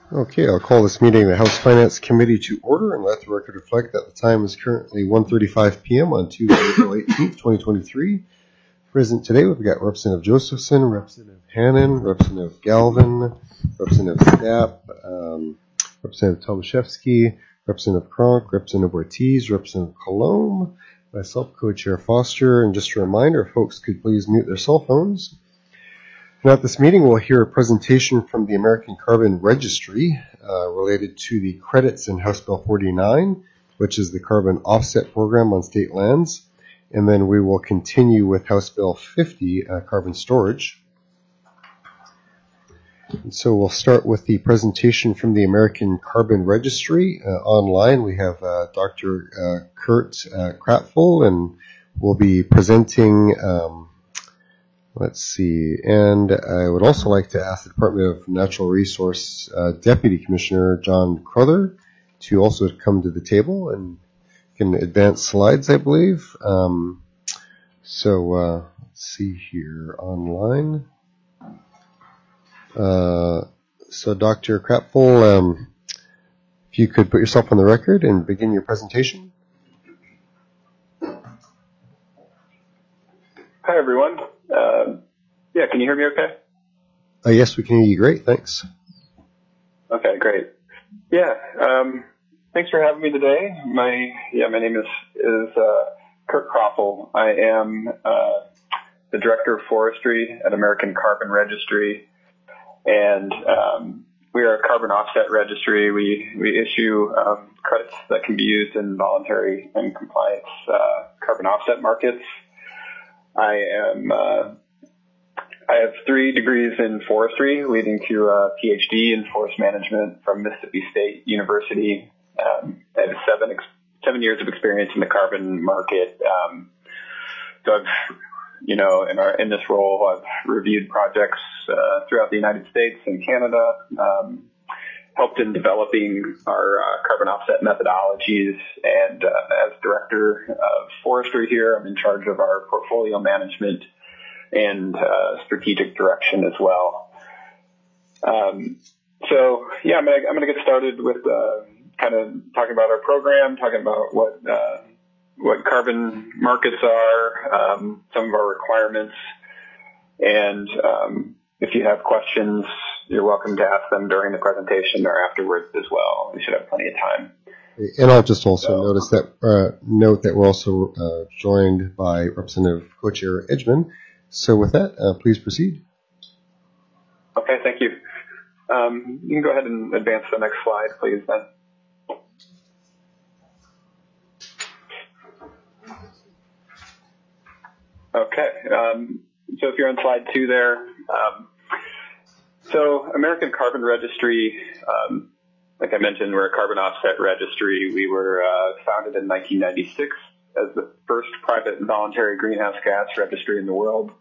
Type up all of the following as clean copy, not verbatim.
Okay, I'll call this meeting of the House Finance Committee to order and let the record reflect that the time is currently 1:35 p.m. on Tuesday, April 18th, 2023. Present today, we've got Representative Josephson, Representative Hannan, Representative Galvin, Representative Stapp, Representative Tomaszewski, Representative Kronk, Representative Ortiz, Representative Colomb, myself, Co-Chair Foster, and just a reminder, if folks could please mute their cell phones. Now, at this meeting, we'll hear a presentation from the American Carbon Registry related to the credits in House Bill 49, which is the carbon offset program on state lands. And then we will continue with House Bill 50, carbon storage. And so we'll start with the presentation from the American Carbon Registry. Online, we have Dr. Kurt Kraftfull, and we'll be presenting... Let's see, and I would also like to ask the Department of Natural Resource Deputy Commissioner John Crowther to also come to the table and can advance slides, I believe. Let's see here online. So Dr. Kraftfull, if you could put yourself on the record and begin your presentation. Hi, everyone. Can you hear me okay? Yes, we can hear you great. Thanks. Okay, great. Thanks for having me today. My name is Kurt Kraftfull. I am the Director of Forestry at American Carbon Registry, and we are a carbon offset registry. We issue credits that can be used in voluntary and compliance carbon offset markets. I have 3 degrees in forestry, leading to a PhD in forest management from Mississippi State University. I have 7 years of experience in the carbon market. So I've, in this role, I've reviewed projects throughout the United States and Canada, helped in developing our carbon offset methodologies, and as Director of Forestry here, I'm in charge of our portfolio management and strategic direction as well. I'm going to get started with kind of talking about our program, talking about what carbon markets are, some of our requirements, and if you have questions, you're welcome to ask them during the presentation or afterwards as well. We should have plenty of time. And I'll just also note that we're also joined by Representative Co-Chair Edgman. So with that, please proceed. Okay, thank you. You can go ahead and advance to the next slide, please, then. Okay, so if you're on slide 2 there, so American Carbon Registry, like I mentioned, we're a carbon offset registry. We were founded in 1996 as the first private and voluntary greenhouse gas registry in the world.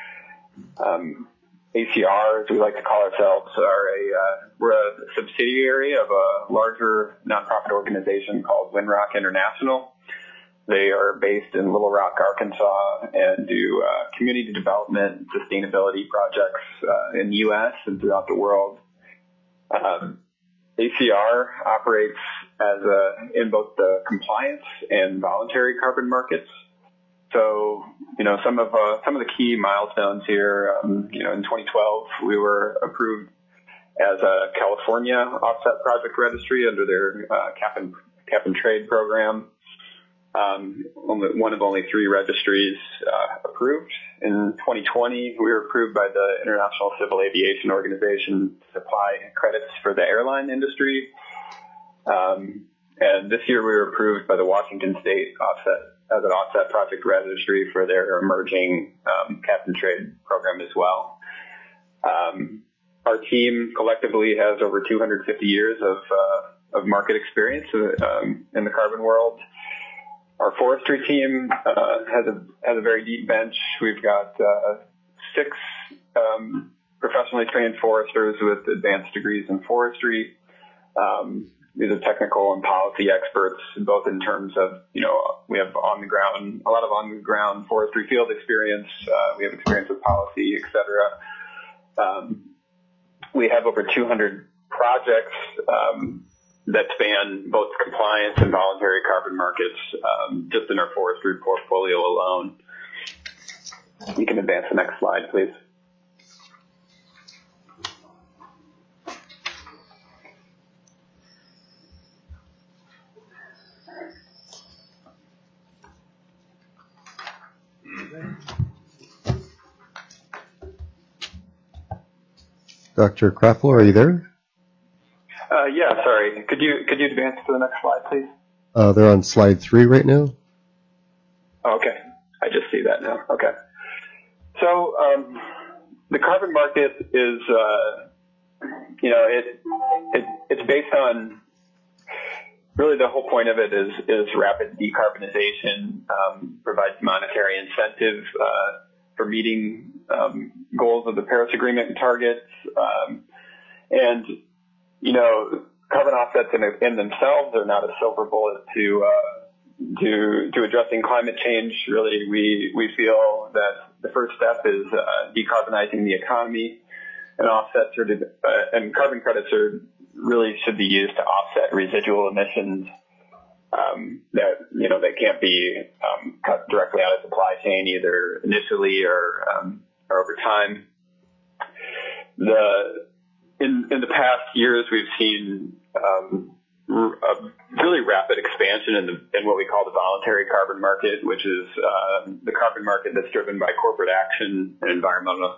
ACR, as we like to call ourselves, we're a subsidiary of a larger nonprofit organization called Windrock International. They are based in Little Rock, Arkansas, and do community development sustainability projects in the U.S. and throughout the world. ACR operates in both the compliance and voluntary carbon markets. So, some of the key milestones here, in 2012, we were approved as a California offset project registry under their cap and trade program. One of only 3 registries approved. In 2020, we were approved by the International Civil Aviation Organization to supply credits for the airline industry. And this year we were approved by the Washington State as an offset project registry for their emerging cap and trade program as well. Our team collectively has over 250 years of market experience in the carbon world. Our forestry team has a very deep bench. We've got 6 professionally trained foresters with advanced degrees in forestry. These are technical and policy experts, both in terms of, we have a lot of on-the-ground forestry field experience. We have experience with policy, et cetera. We have over 200 projects that span both compliance and voluntary carbon markets just in our forestry portfolio alone. You can advance the next slide, please. Dr. Kraffel, are you there? Yeah, sorry. Could you advance to the next slide, please? They're on slide 3 right now. Oh, okay. I just see that now. Okay. So the carbon market is, it's based on, really the whole point of it is rapid decarbonization, provides monetary incentive for meeting goals of the Paris Agreement targets, and carbon offsets in themselves are not a silver bullet to addressing climate change. Really, we feel that the first step is decarbonizing the economy, and offsets and carbon credits really should be used to offset residual emissions that can't be cut directly out of supply chain either initially or over time. In the past years, we've seen a really rapid expansion in what we call the voluntary carbon market, which is the carbon market that's driven by corporate action and environmental.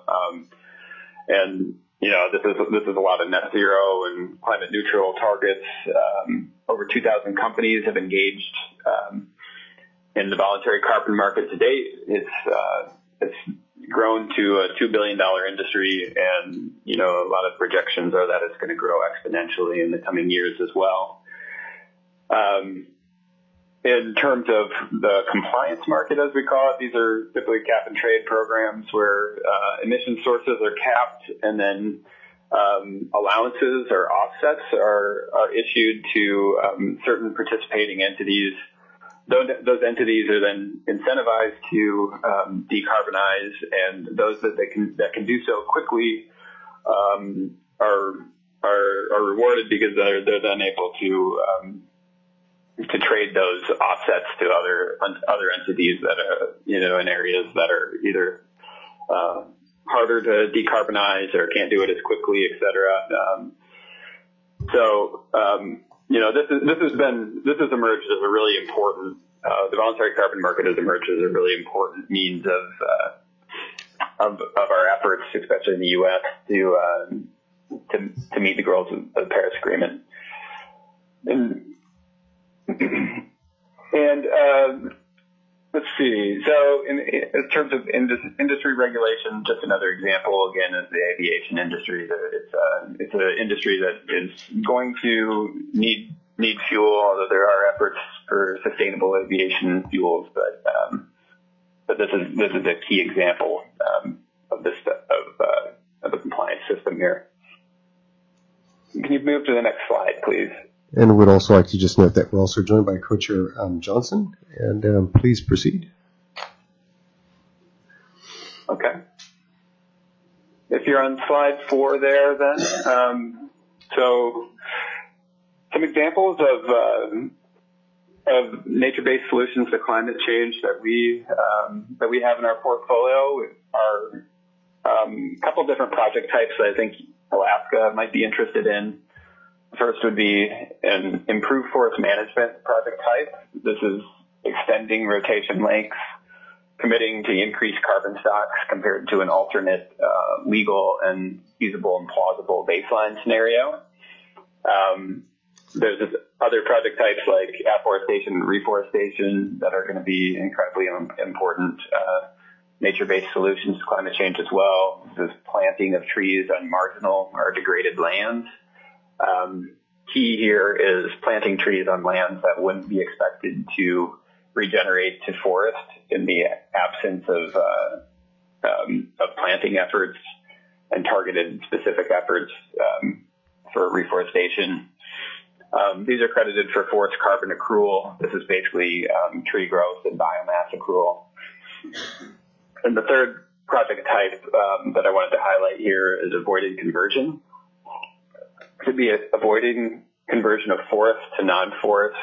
This is a lot of net zero and climate neutral targets. Over 2,000 companies have engaged in the voluntary carbon market to date. It's grown to a $2 billion industry, and a lot of projections are that it's going to grow exponentially in the coming years as well. In terms of the compliance market, as we call it, these are typically cap and trade programs where emission sources are capped, and then allowances or offsets are issued to certain participating entities. Those entities are then incentivized to decarbonize, and those that can do so quickly are rewarded because they're then able to trade those offsets to other entities that are in areas that are either harder to decarbonize or can't do it as quickly, et cetera. This has emerged as a really important. The voluntary carbon market has emerged as a really important means of our efforts, especially in the U.S., to meet the goals of the Paris Agreement. Let's see. So, in terms of industry regulation, just another example again is the aviation industry. It's an industry that is going to need fuel, although there are efforts for sustainable aviation fuels. But this is a key example of a compliance system here. Can you move to the next slide, please? And would also like to just note that we're also joined by Co-Chair Johnson, and please proceed. Okay. If you're on slide 4 there, then so some examples of nature-based solutions to climate change that we have in our portfolio are a couple of different project types that I think Alaska might be interested in. First would be an improved forest management project type. This is extending rotation lengths, committing to increased carbon stocks compared to an alternate legal and feasible and plausible baseline scenario. There's other project types like afforestation and reforestation that are going to be incredibly important nature-based solutions to climate change as well. This is planting of trees on marginal or degraded lands. Key here is planting trees on lands that wouldn't be expected to regenerate to forest in the absence of planting efforts and targeted specific efforts for reforestation. These are credited for forest carbon accrual. This is basically tree growth and biomass accrual. And the third project type that I wanted to highlight here is avoided conversion. could be avoiding conversion of forest to non-forest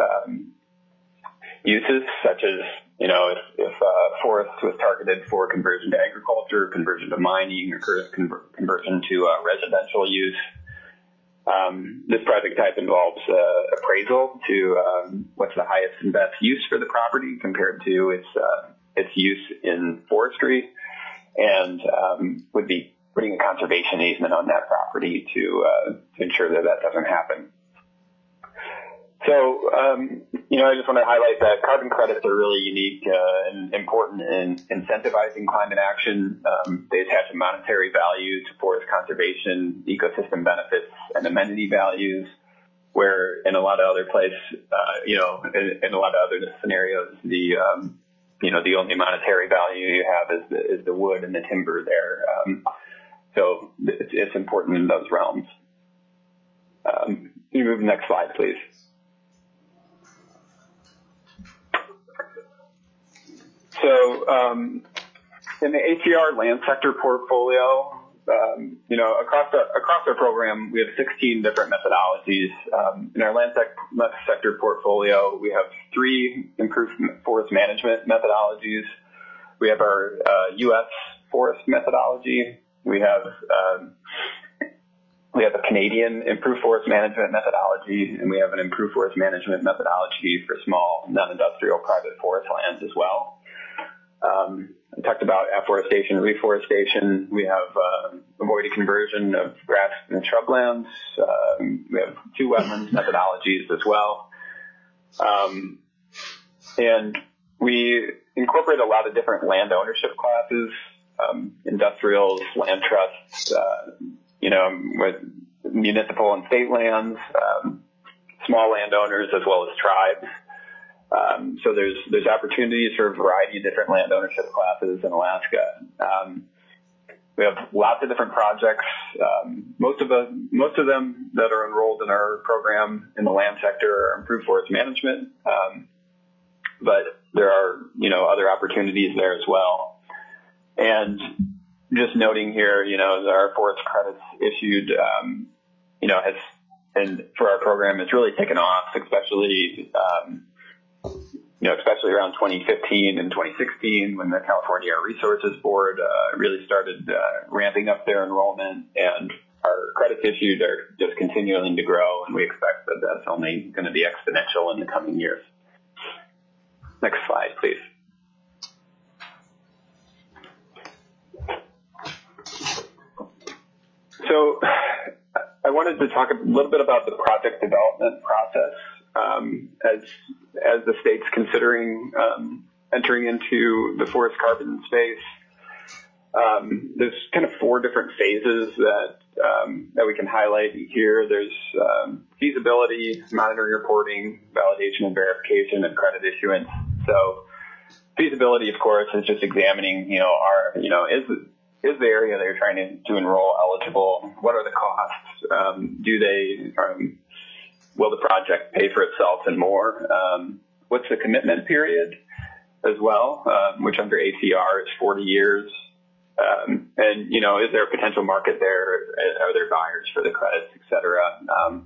uses, such as, if forest was targeted for conversion to agriculture, conversion to mining, or conversion to residential use. This project type involves appraisal to what's the highest and best use for the property compared to its use in forestry, and would be putting a conservation easement on that property to ensure that doesn't happen. So, I just want to highlight that carbon credits are really unique and important in incentivizing climate action. They attach a monetary value to forest conservation, ecosystem benefits, and amenity values, where in a lot of other places, in a lot of other scenarios, the only monetary value you have is the wood and the timber there. So it's important in those realms. Can you move to the next slide, please? So, in the ACR land sector portfolio, across our program, we have 16 different methodologies. In our land sector portfolio, we have 3 improved forest management methodologies. We have our U.S. forest methodology. We have a Canadian improved forest management methodology, and we have an improved forest management methodology for small non-industrial private forest lands as well. I talked about afforestation and reforestation. We have avoided conversion of grass and shrublands. We have 2 wetlands methodologies as well. And we incorporate a lot of different land ownership classes, industrials, land trusts, with municipal and state lands, small landowners as well as tribes. So there's opportunities for a variety of different land ownership classes in Alaska. We have lots of different projects. Most of them that are enrolled in our program in the land sector are improved forest management. But there are, other opportunities there as well. And just noting here, our forest credits issued, and for our program has really taken off, especially around 2015 and 2016 when the California Air Resources Board really started ramping up their enrollment, and our credits issued are just continuing to grow, and we expect that that's only going to be exponential in the coming years. Next slide, please. So I wanted to talk a little bit about the project development process as the state's considering entering into the forest carbon space. There's kind of 4 different phases that we can highlight here. There's feasibility, monitoring, reporting, validation and verification, and credit issuance. So feasibility, of course, is just examining, is the area they're trying to enroll eligible? What are the costs? Will the project pay for itself and more? What's the commitment period as well, which under ACR is 40 years? And, is there a potential market there? Are there buyers for the credits, et cetera?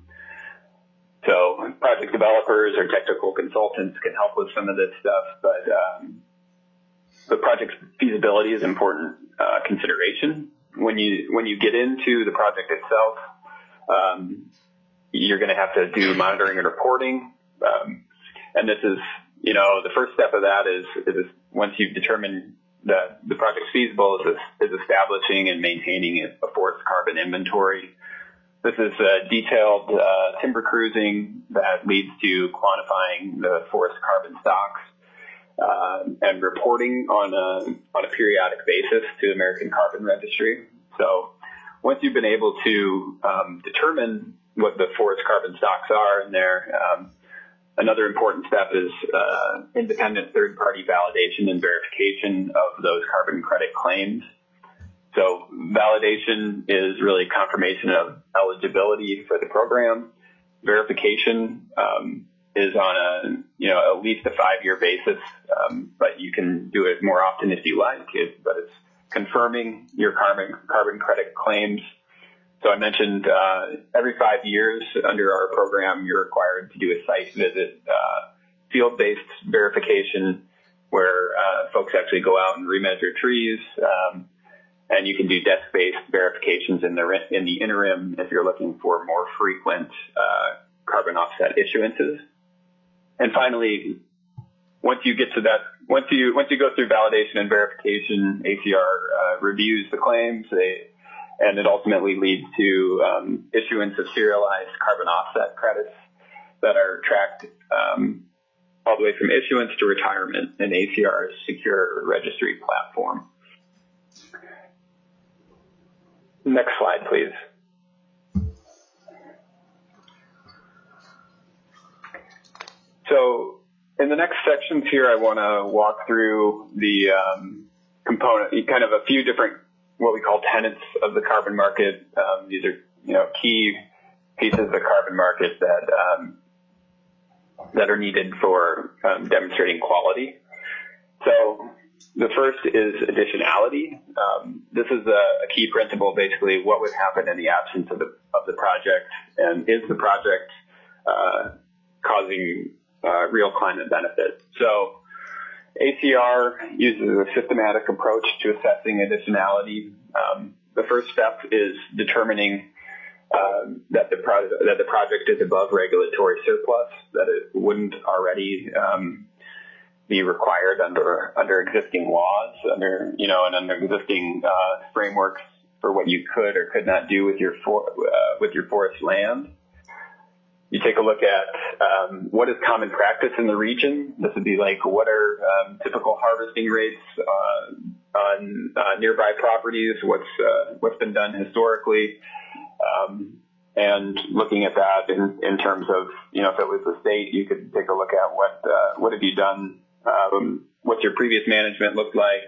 So project developers or technical consultants can help with some of this stuff, but the project feasibility is important consideration. When you get into the project itself, you're going to have to do monitoring and reporting. And this is, the first step of that is once you've determined that the project's feasible is establishing and maintaining a forest carbon inventory. This is detailed timber cruising that leads to quantifying the forest carbon stocks and reporting on a periodic basis to the American Carbon Registry. So once you've been able to determine what the forest carbon stocks are in there, another important step is independent third-party validation and verification of those carbon credit claims. So validation is really confirmation of eligibility for the program. Verification is on at least a 5-year basis, but you can do it more often if you like it. But it's confirming your carbon credit claims So I mentioned every 5 years under our program, you're required to do a site visit, field-based verification where folks actually go out and remeasure trees, and you can do desk-based verifications in the interim if you're looking for more frequent carbon offset issuances. And finally, once you get to that, once you go through validation and verification, ACR reviews the claims, and it ultimately leads to issuance of serialized carbon offset credits that are tracked all the way from issuance to retirement in ACR's secure registry platform. Next slide, please. So in the next sections here, I want to walk through the component, kind of a few different what we call tenets of the carbon market. These are, key pieces of the carbon market that are needed for demonstrating quality. So the first is additionality. This is a key principle, basically what would happen in the absence of the project, and is the project causing real climate benefit. So ACR uses a systematic approach to assessing additionality. The first step is determining that the project is above regulatory surplus, that it wouldn't already be required under existing laws, under existing frameworks for what you could or could not do with your forest land. You take a look at what is common practice in the region. This would be like, what are typical harvesting rates on nearby properties? What's been done historically? And looking at that in terms of, if it was the state, you could take a look at what have you done? What's your previous management looked like?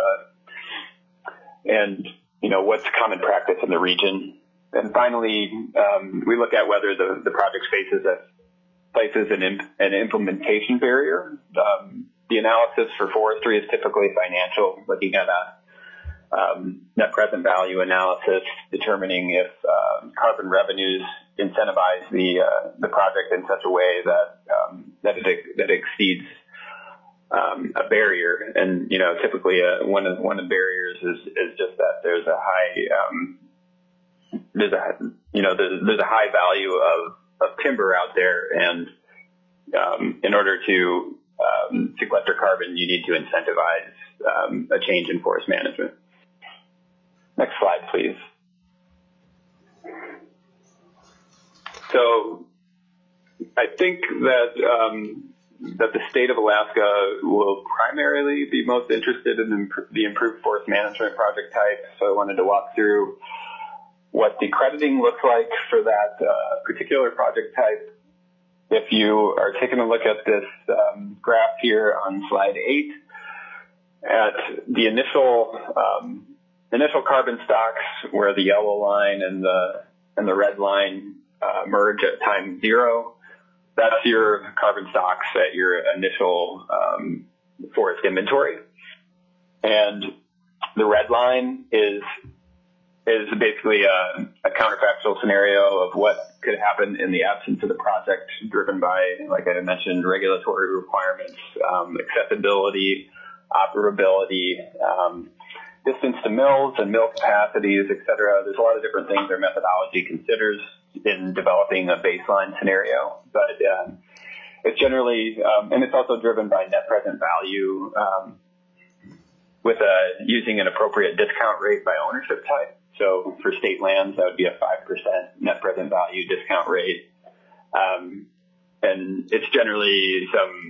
What's common practice in the region? And finally, we look at whether the project places an implementation barrier. The analysis for forestry is typically financial, looking at a net present value analysis, determining if carbon revenues incentivize the project in such a way that it exceeds a barrier. And typically one of the barriers is just that there's a high value of timber out there, and in order to sequester carbon, you need to incentivize a change in forest management. Next slide, please. So I think that the state of Alaska will primarily be most interested in the improved forest management project type. So I wanted to walk through what the crediting looks like for that particular project type. If you are taking a look at this graph here on slide 8, at the initial carbon stocks, where the yellow line and the red line merge at time 0, that's your carbon stocks at your initial forest inventory. And the red line is basically a counterfactual scenario of what could happen in the absence of the project, driven by, like I mentioned, regulatory requirements, accessibility, operability, distance to mills and mill capacities, et cetera. There's a lot of different things our methodology considers in developing a baseline scenario, but it's generally, and it's also driven by net present value, with using an appropriate discount rate by ownership type. So for state lands, that would be a 5% net present value discount rate. And it's generally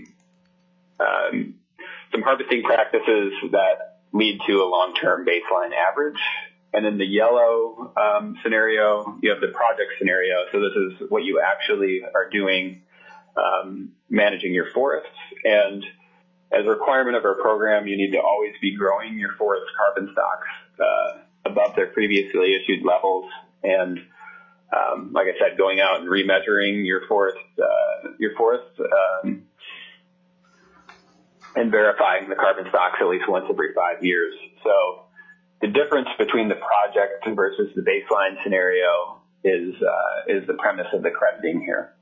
some harvesting practices that lead to a long-term baseline average. And in the yellow scenario, you have the project scenario. So this is what you actually are doing, managing your forests. And as a requirement of our program, you need to always be growing your forest carbon stocks above their previously issued levels. And like I said, going out and remeasuring your forests and verifying the carbon stocks at least once every 5 years. So the difference between the project versus the baseline scenario is the premise of the crediting here.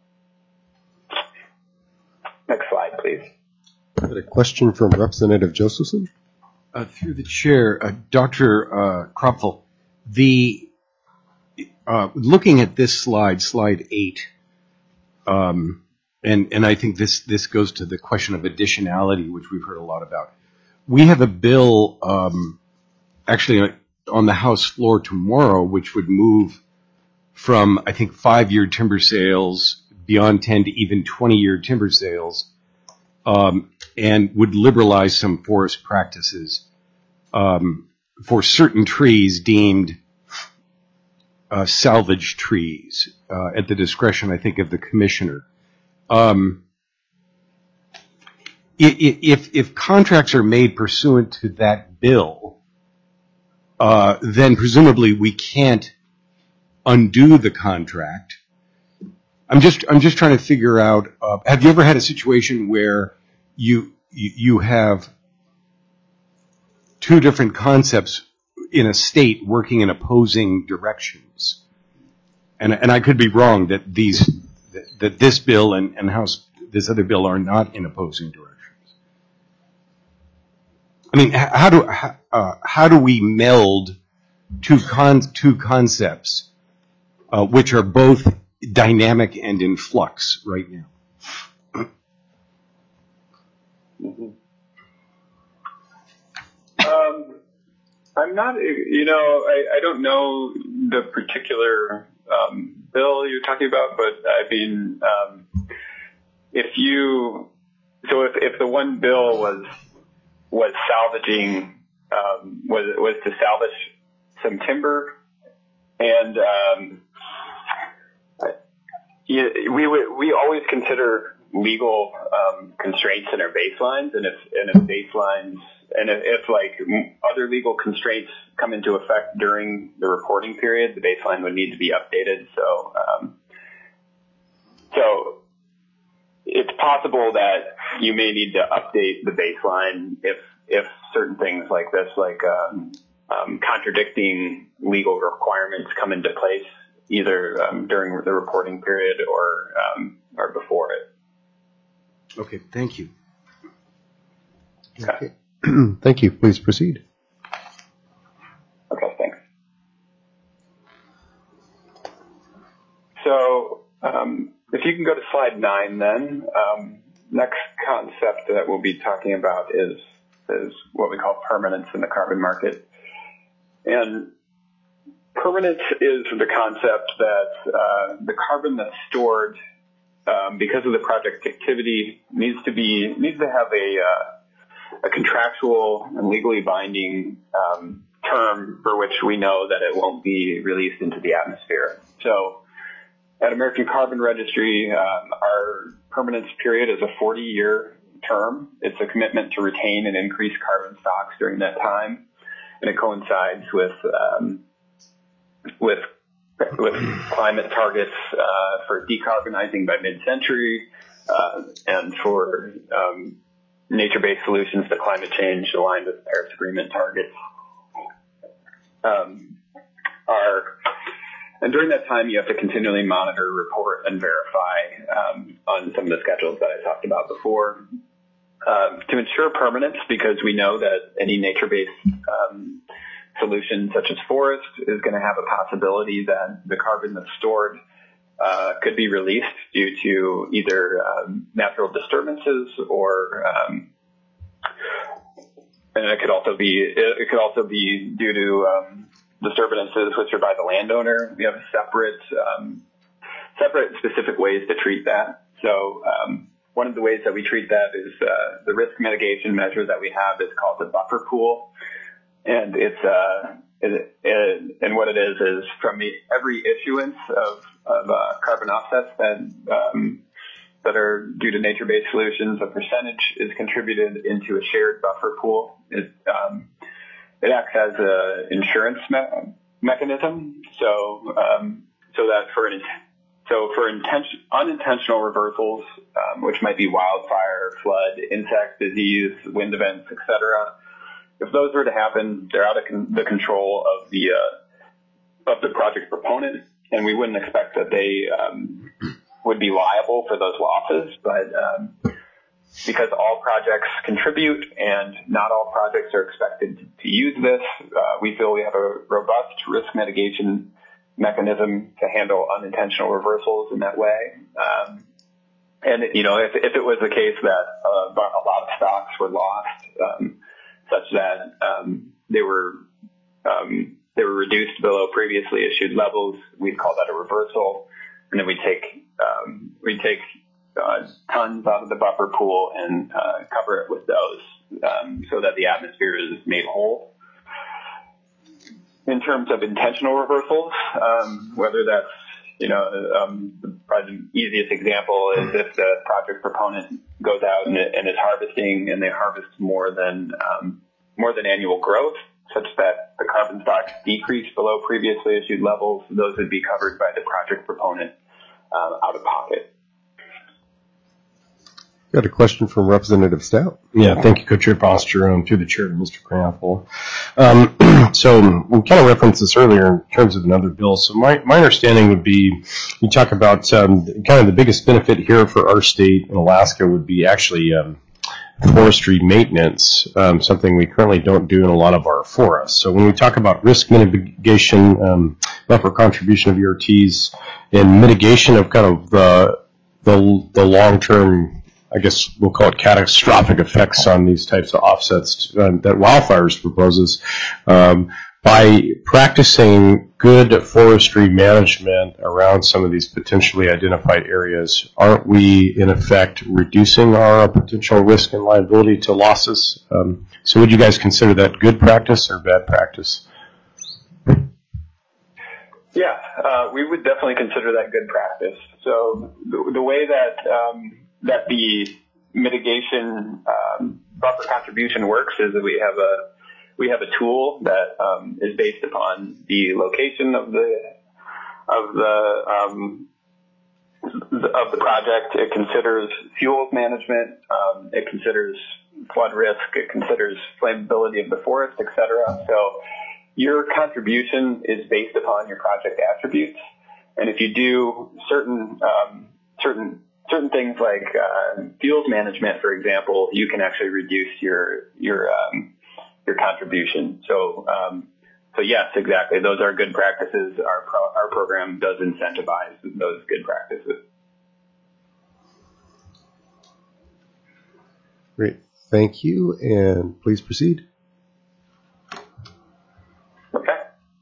Next slide, please. A question from Representative Josephson. Through the chair, Dr. Kropfel, looking at this slide 8, and I think this goes to the question of additionality, which we've heard a lot about. We have a bill actually on the House floor tomorrow, which would move from, I think, 5-year timber sales beyond 10 to even 20-year timber sales, and would liberalize some forest practices for certain trees deemed salvage trees at the discretion, I think, of the commissioner. If contracts are made pursuant to that bill, then presumably we can't undo the contract. I'm just trying to figure out. Have you ever had a situation where you have two different concepts in a state working in opposing directions? And I could be wrong that this bill and this other bill are not in opposing directions. I mean, how do we meld two concepts which are both dynamic and in flux right now? Mm-hmm. I'm not, I don't know the particular bill you're talking about, but I mean, if the one bill was salvaging, was to salvage some timber, and we always consider legal constraints in our baselines, and if like other legal constraints come into effect during the reporting period, the baseline would need to be updated. So it's possible that you may need to update the baseline if certain things like this, like contradicting legal requirements, come into place either during the reporting period or before it. Okay, thank you. Okay. Thank you. Please proceed. Okay, thanks. So if you can go to slide 9 then. Next concept that we'll be talking about is what we call permanence in the carbon market. And permanence is the concept that the carbon that's stored because of the project activity needs to have a contractual and legally binding term for which we know that it won't be released into the atmosphere. So at American Carbon Registry, our permanence period is a 40-year term. It's a commitment to retain and increase carbon stocks during that time, and it coincides with climate targets for decarbonizing by mid-century and for nature-based solutions to climate change aligned with Paris Agreement targets. And during that time, you have to continually monitor, report, and verify on some of the schedules that I talked about before. To ensure permanence, because we know that any nature-based solution such as forest is going to have a possibility that the carbon that's stored could be released due to either natural disturbances or and it could also be due to disturbances which are by the landowner. We have separate specific ways to treat that. So one of the ways that we treat that is the risk mitigation measure that we have is called the buffer pool. And and what it is from every issuance of carbon offsets that are due to nature-based solutions, a percentage is contributed into a shared buffer pool. It acts as an insurance mechanism, so that for unintentional reversals, which might be wildfire, flood, insect disease, wind events, etc., if those were to happen, they're out of the control of the project proponent, and we wouldn't expect that they would be liable for those losses. But because all projects contribute and not all projects are expected to use this, we feel we have a robust risk mitigation mechanism to handle unintentional reversals in that way. And, you know, if it was the case that a lot of stocks were lost, such that they were reduced below previously issued levels, we'd call that a reversal. And then we take tons out of the buffer pool and cover it with those so that the atmosphere is made whole. In terms of intentional reversals, whether that's, you know, probably the easiest example is if the project proponent goes out and is harvesting, and they harvest more than annual growth, such that the carbon stocks decrease below previously issued levels, those would be covered by the project proponent out of pocket. Got a question from Representative Stout. Yeah, thank you, Co-Chair Foster, through the chair to Mr. Krampel. So we kind of referenced this earlier in terms of another bill. So my understanding would be, you talk about kind of the biggest benefit here for our state in Alaska would be actually forestry maintenance, something we currently don't do in a lot of our forests. So when we talk about risk mitigation, buffer contribution of ERTs, and mitigation of kind of the long-term, I guess we'll call it catastrophic effects on these types of offsets that wildfires proposes, by practicing good forestry management around some of these potentially identified areas, aren't we, in effect, reducing our potential risk and liability to losses? So would you guys consider that good practice or bad practice? Yeah, we would definitely consider that good practice. So the way that the mitigation buffer contribution works is that we have a tool that is based upon the location of the project. It considers fuels management, it considers flood risk, it considers flammability of the forest, etc. So your contribution is based upon your project attributes, and if you do certain things like fuels management, for example, you can actually reduce your contribution. So yes, exactly. Those are good practices. Our program does incentivize those good practices. Great. Thank you. And please proceed. Okay.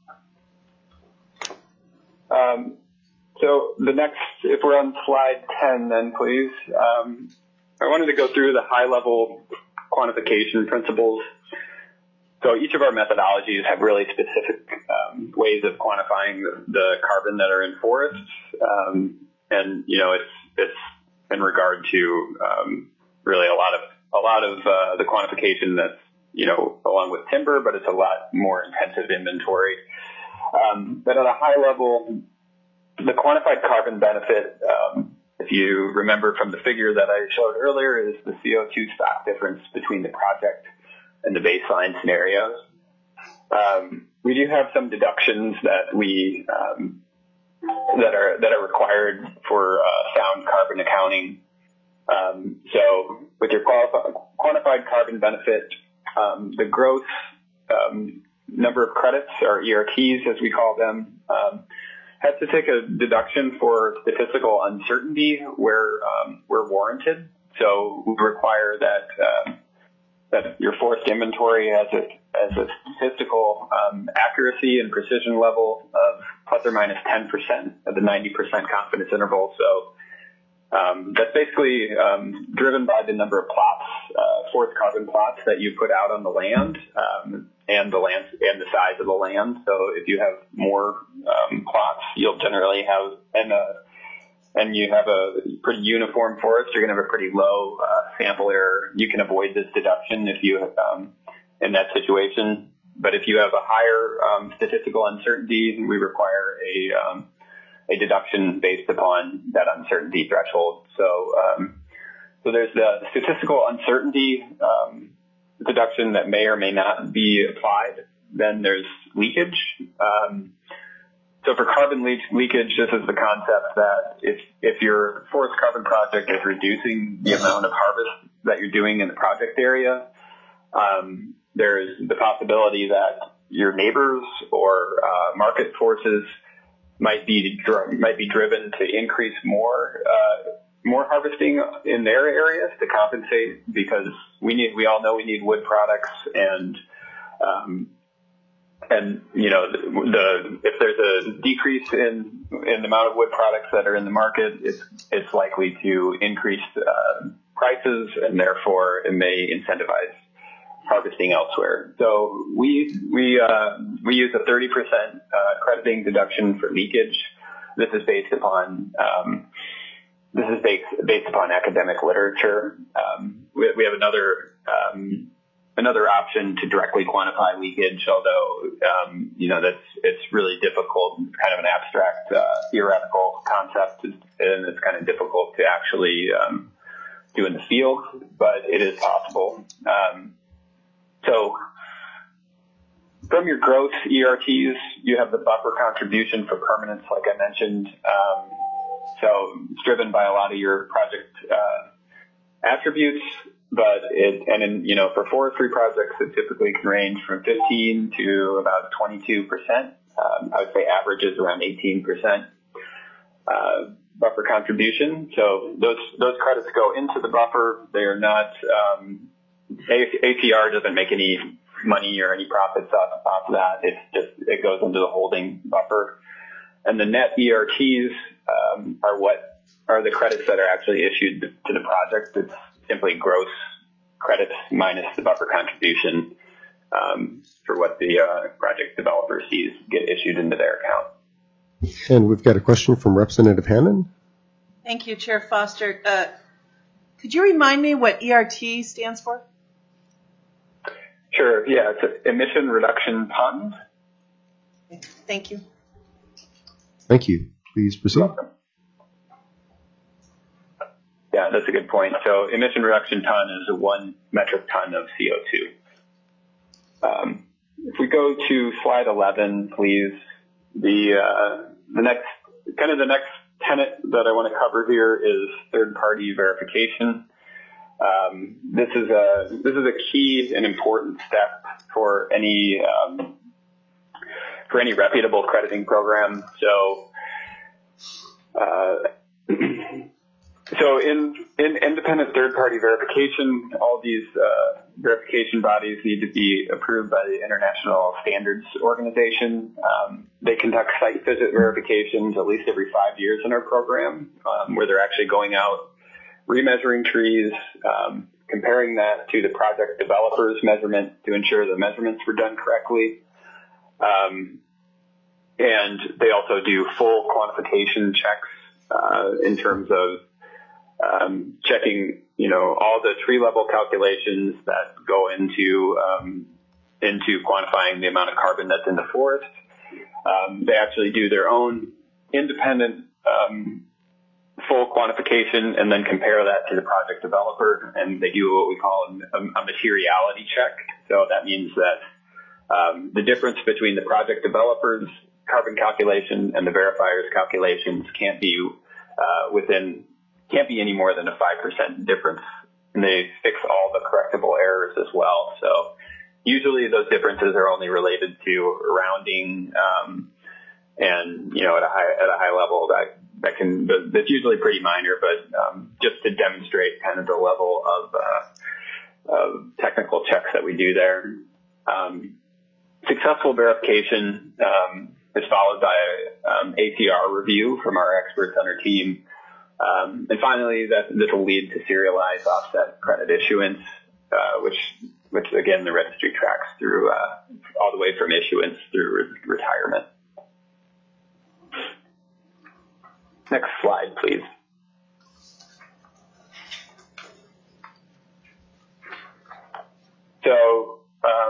So the next, if we're on slide 10, then please. I wanted to go through the high-level quantification principles. So each of our methodologies have really specific ways of quantifying the carbon that are in forests, and you know it's in regard to really a lot of the quantification that's, you know, along with timber, but it's a lot more intensive inventory. But at a high level, the quantified carbon benefit, if you remember from the figure that I showed earlier, is the CO2 stock difference between the project and the baseline scenarios. We do have some deductions that we that are required for sound carbon accounting. So with your quantified carbon benefit, the gross number of credits, or ERTs as we call them, has to take a deduction for statistical uncertainty where warranted. So we require that your forest inventory has a statistical accuracy and precision level of plus or minus 10% of the 90% confidence interval. So that's basically driven by the number of plots, forest carbon plots that you put out on the land, and the size of the land. So if you have more plots, you'll generally have, and you have a pretty uniform forest, you're going to have a pretty low sample error. You can avoid this deduction if you in that situation. But if you have a higher statistical uncertainty, we require a deduction based upon that uncertainty threshold. So there's the statistical uncertainty deduction that may or may not be applied. Then there's leakage. So for carbon leakage, this is the concept that if your forest carbon project is reducing the amount of harvest that you're doing in the project area, there's the possibility that your neighbors or market forces might be driven to increase more harvesting in their areas to compensate, because we all know we need wood products, and you know, if there's a decrease in the amount of wood products that are in the market, it's likely to increase prices, and therefore it may incentivize harvesting elsewhere. So we use a 30% crediting deduction for leakage. This is based upon academic literature. We have another option to directly quantify leakage, although you know, it's really difficult. It's kind of an abstract theoretical concept, and it's kind of difficult to actually do in the field, but it is possible. So from your gross ERTs, you have the buffer contribution for permanence, like I mentioned. So it's driven by a lot of your project attributes, but you know, for forestry projects, it typically can range from 15 to about 22%. I would say average is around 18% buffer contribution. So those credits go into the buffer. They are not ACR doesn't make any money or any profits off that. It goes into the holding buffer, and the net ERTs are the credits that are actually issued to the project. It's simply gross credits minus the buffer contribution for what the project developer sees get issued into their account. And we've got a question from Representative Hammond. Thank you, Chair Foster. Could you remind me what ERT stands for? Sure. Yeah, it's emission reduction tons. Thank you. Thank you. Please proceed. Yeah, that's a good point. So emission reduction ton is 1 metric ton of CO2. If we go to slide 11, please, the next tenet that I want to cover here is third-party verification. This is a key and important step for any reputable crediting program. So in independent third-party verification, all these verification bodies need to be approved by the International Standards Organization. They conduct site visit verifications at least every 5 years in our program, where they're actually going out, remeasuring trees, comparing that to the project developer's measurement to ensure the measurements were done correctly. And they also do full quantification checks in terms of checking, you know, all the tree level calculations that go into quantifying the amount of carbon that's in the forest. They actually do their own independent full quantification and then compare that to the project developer, and they do what we call a materiality check. So that means that the difference between the project developer's carbon calculation and the verifier's calculations can't be any more than a 5% difference, and they fix all the correctable errors as well. So usually those differences are only related to rounding, and you know, at a high level that's usually pretty minor, but just to demonstrate kind of the level of technical checks that we do there. Successful verification is followed by ACR review from our experts on our team. And finally, this will lead to serialized offset credit issuance, which again, the registry tracks through all the way from issuance through retirement. Next slide, please. So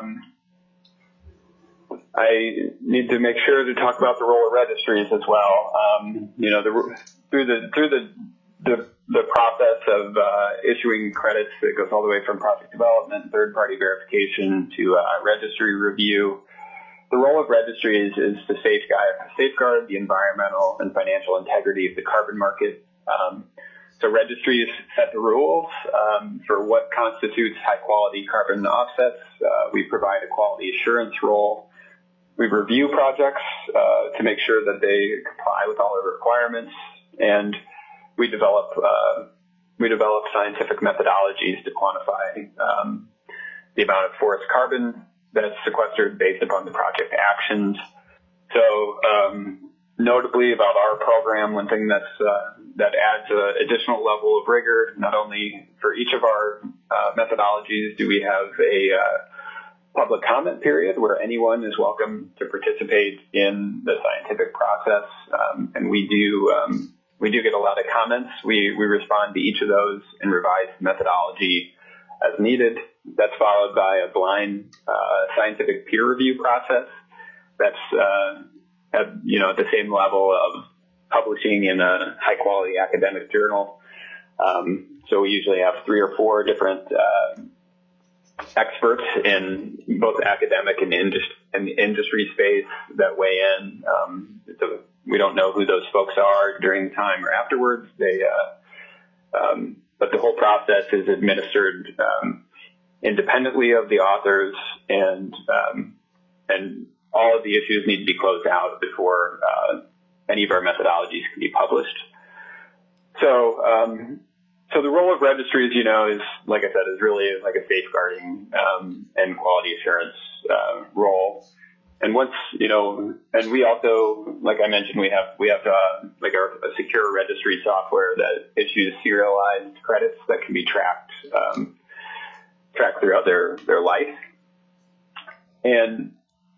I need to make sure to talk about the role of registries as well. You know, through the the process of issuing credits that goes all the way from project development, third-party verification to registry review. The role of registries is to safeguard the environmental and financial integrity of the carbon market. So registries set the rules for what constitutes high-quality carbon offsets. We provide a quality assurance role. We review projects to make sure that they comply with all the requirements, and we develop scientific methodologies to quantify the amount of forest carbon that's sequestered based upon the project actions. So, notably about our program, one thing that adds an additional level of rigor, not only for each of our methodologies do we have a public comment period where anyone is welcome to participate in the scientific process, and we do get a lot of comments. We respond to each of those and revise methodology as needed. That's followed by a blind scientific peer review process. That's at the same level of publishing in a high quality academic journal. So we usually have 3 or 4 different experts in both academic and industry space that weigh in. We don't know who those folks are during the time or afterwards. But the whole process is administered independently of the authors, and all of the issues need to be closed out before any of our methodologies can be published. So the role of registry, as you know, is, like I said, is really like a safeguarding and quality assurance role. And once, and we also, like I mentioned, we have a secure registry software that issues serialized credits that can be tracked throughout their life. And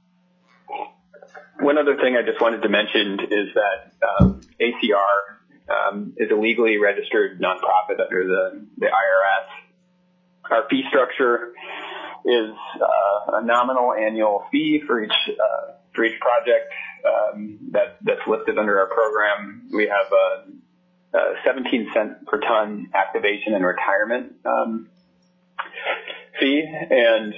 one other thing I just wanted to mention is that ACR is a legally registered nonprofit under the IRS. Our fee structure is a nominal annual fee for each project that's listed under our program. We have a 17 cent per ton activation and retirement fee, and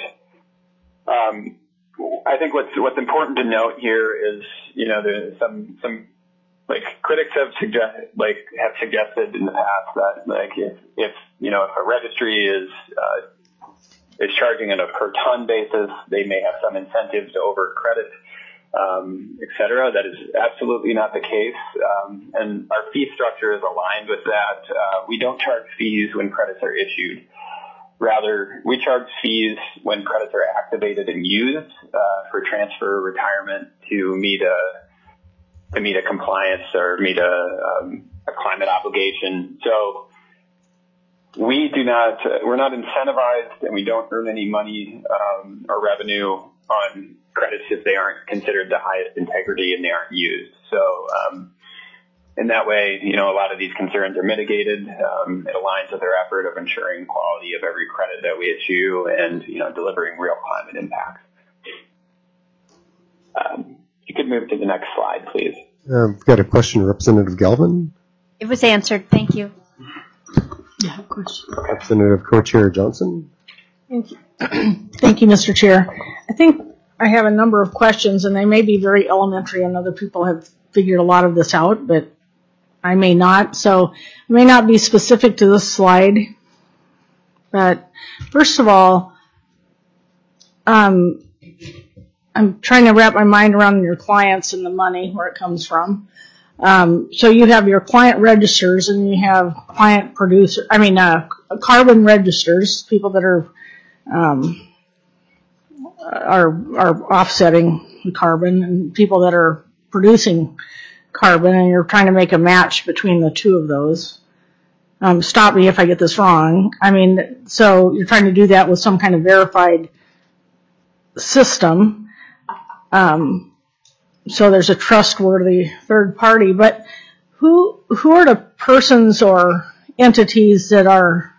I think what's important to note here is there's some critics have suggested in the past that if a registry is charging on a per ton basis, they may have some incentive to over credit, et cetera. That is absolutely not the case. And our fee structure is aligned with that. We don't charge fees when credits are issued. Rather, we charge fees when credits are activated and used for transfer or retirement to meet a compliance or meet a climate obligation. So we're not incentivized, and we don't earn any money or revenue on credits if they aren't considered the highest integrity and they aren't used. So in that way, a lot of these concerns are mitigated. It aligns with our effort of ensuring quality of every credit that we issue and, delivering real climate impacts. You could move to the next slide, please. We've got a question, Representative Galvin. It was answered. Thank you. Yeah, of course. Representative Co-Chair Johnson. Thank you. Thank you, Mr. Chair. I think I have a number of questions, and they may be very elementary, and other people have figured a lot of this out, but I may not. So I may not be specific to this slide. But first of all, I'm trying to wrap my mind around your clients and the money, where it comes from. So you have your client registers, and you have client producer. Carbon registers, people that are offsetting carbon, and people that are producing carbon, and you're trying to make a match between the two of those. Stop me if I get this wrong. So you're trying to do that with some kind of verified system. So there's a trustworthy third party, but who are the persons or entities that are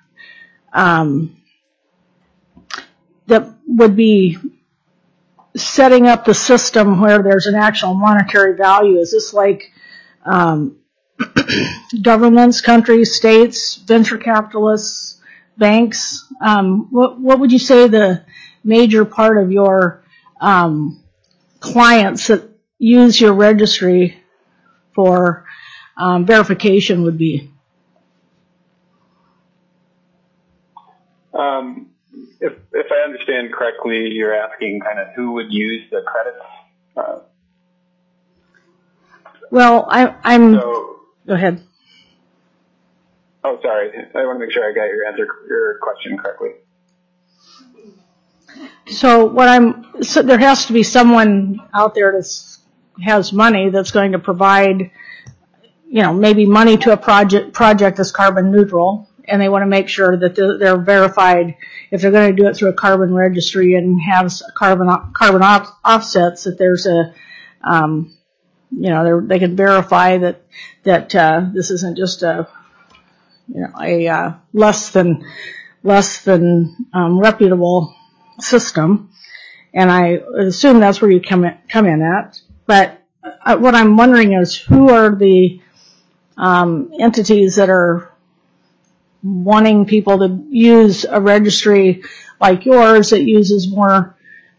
that would be setting up the system where there's an actual monetary value? Is this like governments, countries, states, venture capitalists, banks. What would you say the major part of your clients that use your registry for verification would be? If I understand correctly, you're asking kind of who would use the credits. Well, I'm. Go ahead. Oh, sorry. I want to make sure I got your question correctly. So there has to be someone out there that has money that's going to provide, maybe money to a project that's carbon neutral, and they want to make sure that they're verified if they're going to do it through a carbon registry and have carbon offsets, that there's they can verify that this isn't just a less than reputable system. And I assume that's where you come in at. But what I'm wondering is, who are the entities that are wanting people to use a registry like yours that uses more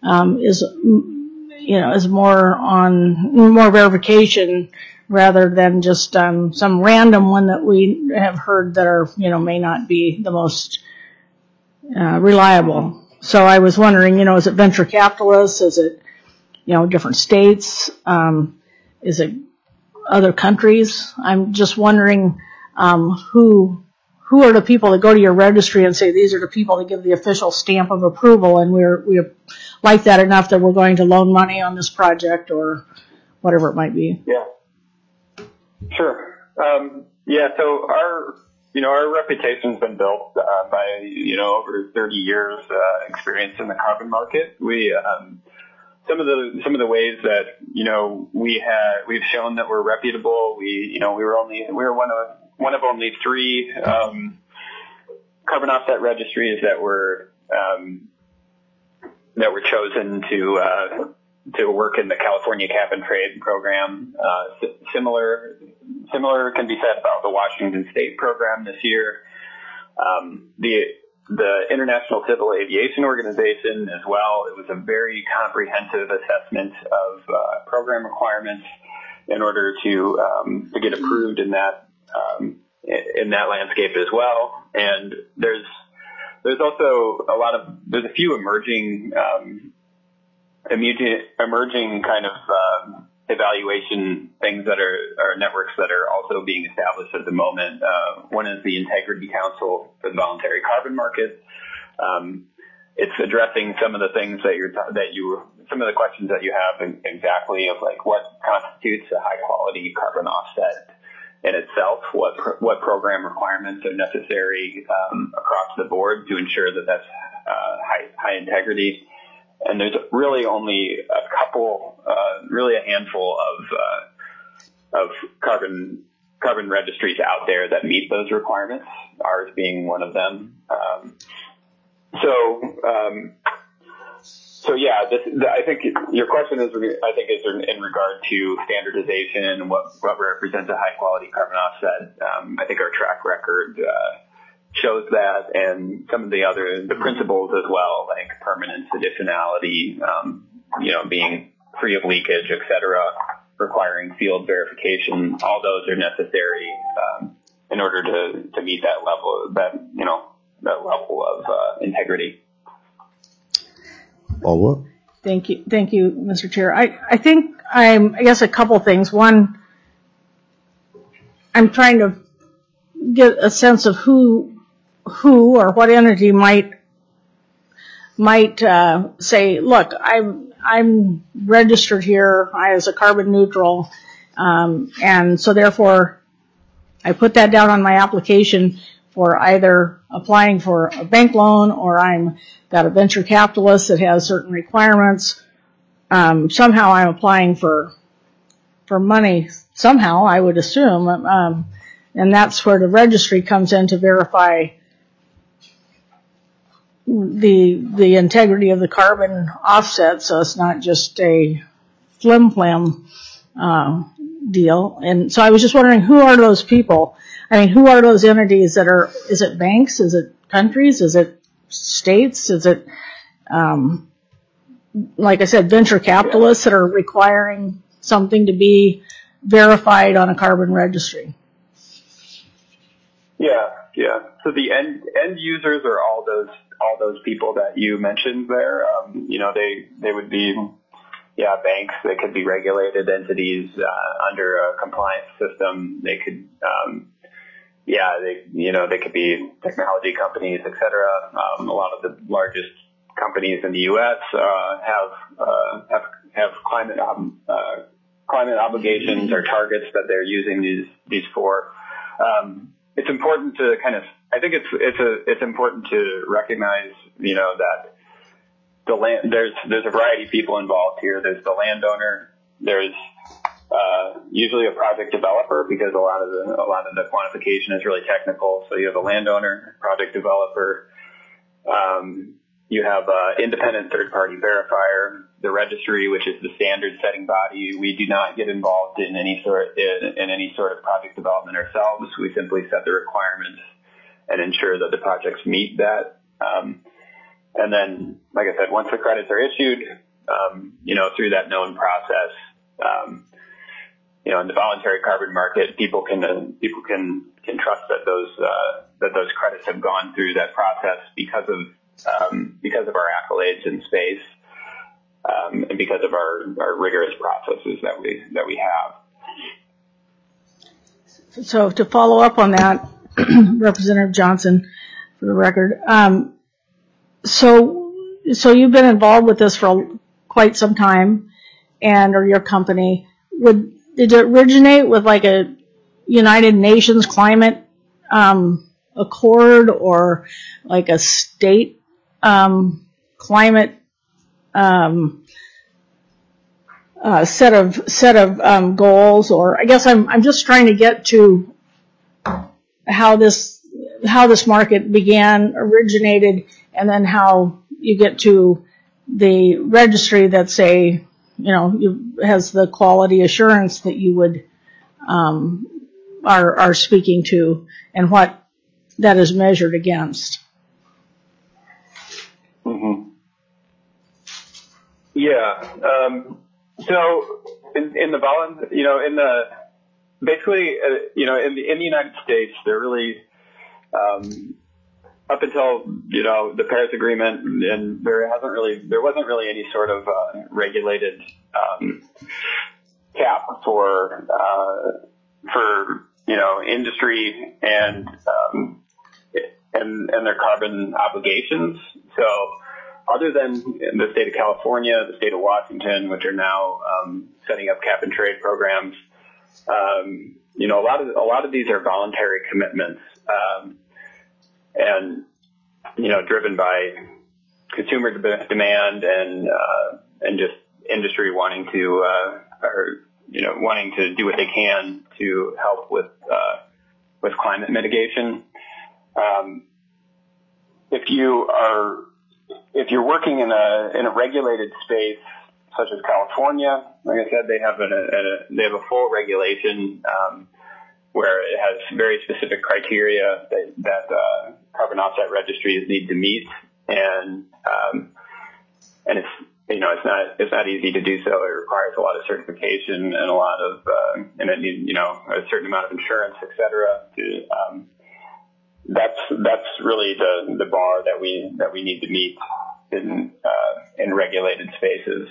is more verification rather than just some random one that we have heard that are may not be the most reliable. So I was wondering, is it venture capitalists? Is it different states? Is it other countries? I'm just wondering who are the people that go to your registry and say these are the people that give the official stamp of approval, and we like that enough that we're going to loan money on this project or whatever it might be. Yeah. Sure. So our reputation's been built by over 30 years experience in the carbon market. We some of the ways that we've shown that we're reputable. We were one of only 3 carbon offset registries that were chosen to work in the California Cap and Trade program. Similar can be said about the Washington State program this year. The International Civil Aviation Organization as well. It was a very comprehensive assessment of program requirements in order to get approved in that landscape as well. And there's also there's a few emerging kind of evaluation things that are networks that are also being established at the moment. One is the Integrity Council for the Voluntary Carbon Market. It's addressing some of the things some of the questions that you have exactly of like what constitutes a high quality carbon offset in itself, what program requirements are necessary across the board to ensure that that's high integrity. And there's really only really a handful of carbon registries out there that meet those requirements, ours being one of them. I think your question is in regard to standardization and what represents a high quality carbon offset. I think our track record shows that, and some of the principles as well, like permanence, additionality, being free of leakage, et cetera, requiring field verification. All those are necessary in order to meet that level of integrity. Follow-up? Thank you, Mr. Chair. I think I guess a couple things. One, I'm trying to get a sense of who or what entity might say, look, I'm registered here as a carbon neutral, and so therefore I put that down on my application for either applying for a bank loan or I'm got a venture capitalist that has certain requirements. Somehow I'm applying for money. Somehow, I would assume, and that's where the registry comes in to verify the integrity of the carbon offset, so it's not just a flim-flam, deal. And so I was just wondering, who are those people? I mean, who are those entities that are, is it banks? Is it countries? Is it states? Is it, like I said, venture capitalists that are requiring something to be verified on a carbon registry? Yeah. So the end users are all those people that you mentioned there. They would be, banks. They could be regulated entities under a compliance system. They could, they could be technology companies, et cetera. A lot of the largest companies in the U.S. have climate obligations or targets that they're using these for. It's important to I think it's important to recognize, that there's a variety of people involved here. There's the landowner. There's usually a project developer, because a lot of the quantification is really technical. So you have a landowner, project developer. You have independent third-party verifier, the registry, which is the standard-setting body. We do not get involved in any sort of project development ourselves. We simply set the requirements and ensure that the projects meet that. And then, like I said, once the credits are issued, through that known process, in the voluntary carbon market, people can trust that those credits have gone through that process because of our accolades in space, and because of our rigorous processes that we have. So to follow up on that, Representative Johnson, for the record, so you've been involved with this for quite some time, or your company. Did it originate with like a United Nations climate accord, or like a state climate set of goals? Or I guess I'm just trying to get to how this market originated, and then how you get to the registry that has the quality assurance that you would are speaking to, and what that is measured against. Mm-hmm. Yeah. So in the United States, they're really up until the Paris Agreement, and there wasn't really any sort of regulated cap for industry and their carbon obligations. So other than the state of California, the state of Washington, which are now setting up cap and trade programs, a lot of these are voluntary commitments, and driven by consumer demand and just industry wanting to do what they can to help with climate mitigation. If you're working in a regulated space such as California, like I said, they have a full regulation where it has very specific criteria that carbon offset registries need to meet, and it's not easy to do so. It requires a lot of certification and and it needs a certain amount of insurance, et cetera. That's really the bar that we need to meet in regulated spaces.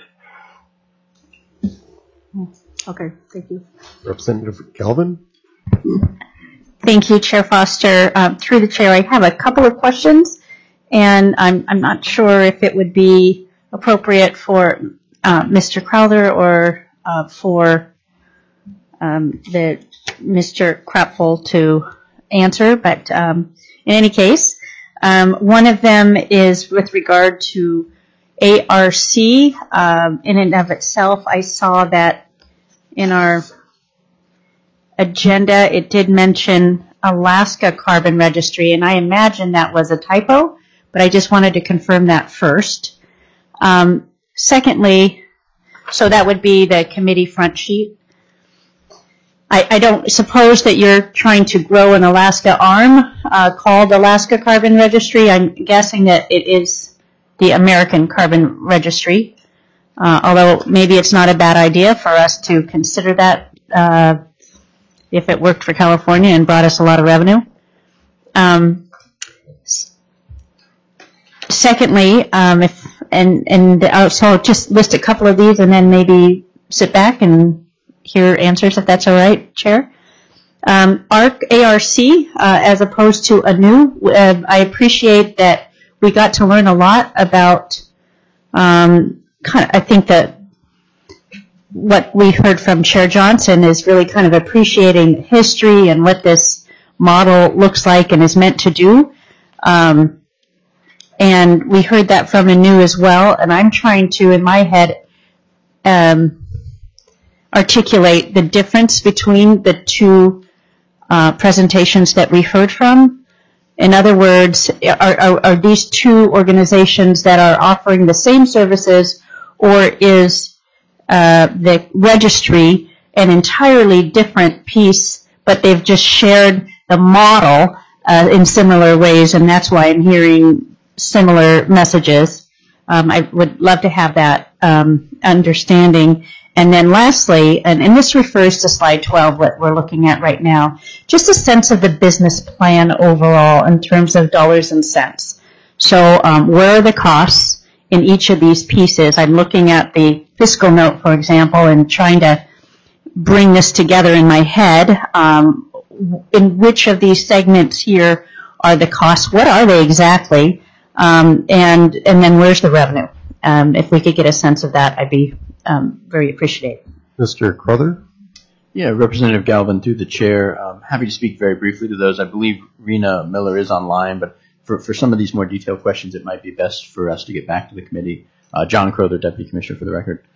Okay, thank you. Representative Galvin? Thank you, Chair Foster. Through the chair, I have a couple of questions, and I'm not sure if it would be appropriate for Mr. Crowther or for the Mr. Krapfel to answer, but in any case, one of them is with regard to ARC. In and of itself, I saw that in our agenda, it did mention Alaska Carbon Registry, and I imagine that was a typo, but I just wanted to confirm that first. Secondly, so that would be the committee front sheet. I don't suppose that you're trying to grow an Alaska arm called Alaska Carbon Registry. I'm guessing that it is the American Carbon Registry, although maybe it's not a bad idea for us to consider that if it worked for California and brought us a lot of revenue. Secondly, so I'll just list a couple of these and then maybe sit back and hear answers if that's all right, Chair. ARC, as opposed to ANU, I appreciate that we got to learn a lot about, I think that what we heard from Chair Johnson is really kind of appreciating history and what this model looks like and is meant to do. And we heard that from ANU as well, and I'm trying to, in my head, articulate the difference between the two presentations that we heard from. In other words, are these two organizations that are offering the same services, or is the registry an entirely different piece, but they've just shared the model in similar ways, and that's why I'm hearing similar messages. I would love to have that understanding. And then lastly, and this refers to slide 12, what we're looking at right now, just a sense of the business plan overall in terms of dollars and cents. So where are the costs in each of these pieces? I'm looking at the fiscal note, for example, and trying to bring this together in my head. In which of these segments here are the costs? What are they exactly? And then where's the revenue? If we could get a sense of that, I'd be very appreciative. Mr. Crowther? Yeah, Representative Galvin, through the chair, happy to speak very briefly to those. I believe Rena Miller is online, but for some of these more detailed questions, it might be best for us to get back to the committee. John Crowther, Deputy Commissioner, for the record.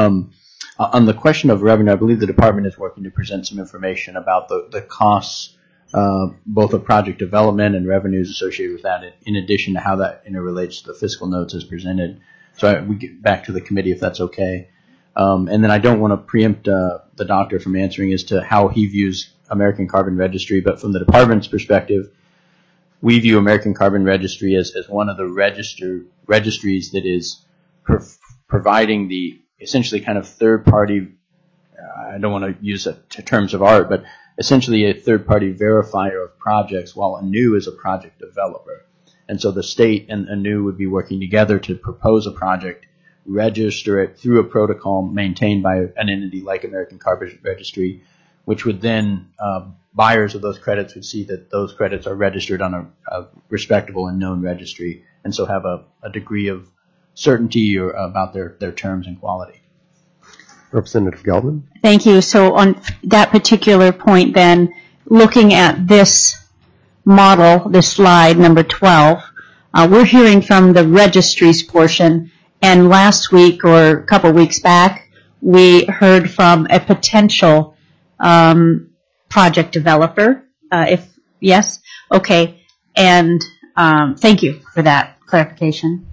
On the question of revenue, I believe the department is working to present some information about the costs, both of project development and revenues associated with that, in addition to how that interrelates to the fiscal notes as presented. So we get back to the committee if that's okay. And then I don't want to preempt the doctor from answering as to how he views American Carbon Registry, but from the department's perspective, we view American Carbon Registry as one of the registries that is providing the essentially kind of third-party, I don't want to use it to terms of art, but essentially a third-party verifier of projects, while ANU is a project developer. And so the state and ANU would be working together to propose a project, register it through a protocol maintained by an entity like American Carbon Registry, which would then, buyers of those credits would see that those credits are registered on a respectable and known registry, and so have a degree of certainty about their terms and quality. Representative Galvin? Thank you. So on that particular point then, looking at this model, this slide, number 12, we're hearing from the registries portion, and last week or a couple weeks back, we heard from a potential project developer. Yes? Okay. And thank you for that clarification.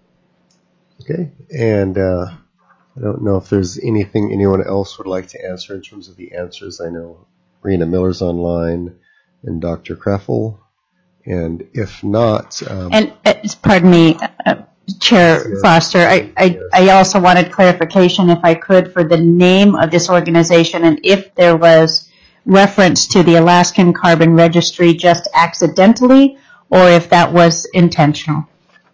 Okay. And I don't know if there's anything anyone else would like to answer in terms of the answers. I know Rena Miller's online and Dr. Kraffel. And if not... and pardon me, Chair Foster, I also wanted clarification, if I could, for the name of this organization and if there was reference to the Alaskan Carbon Registry just accidentally or if that was intentional.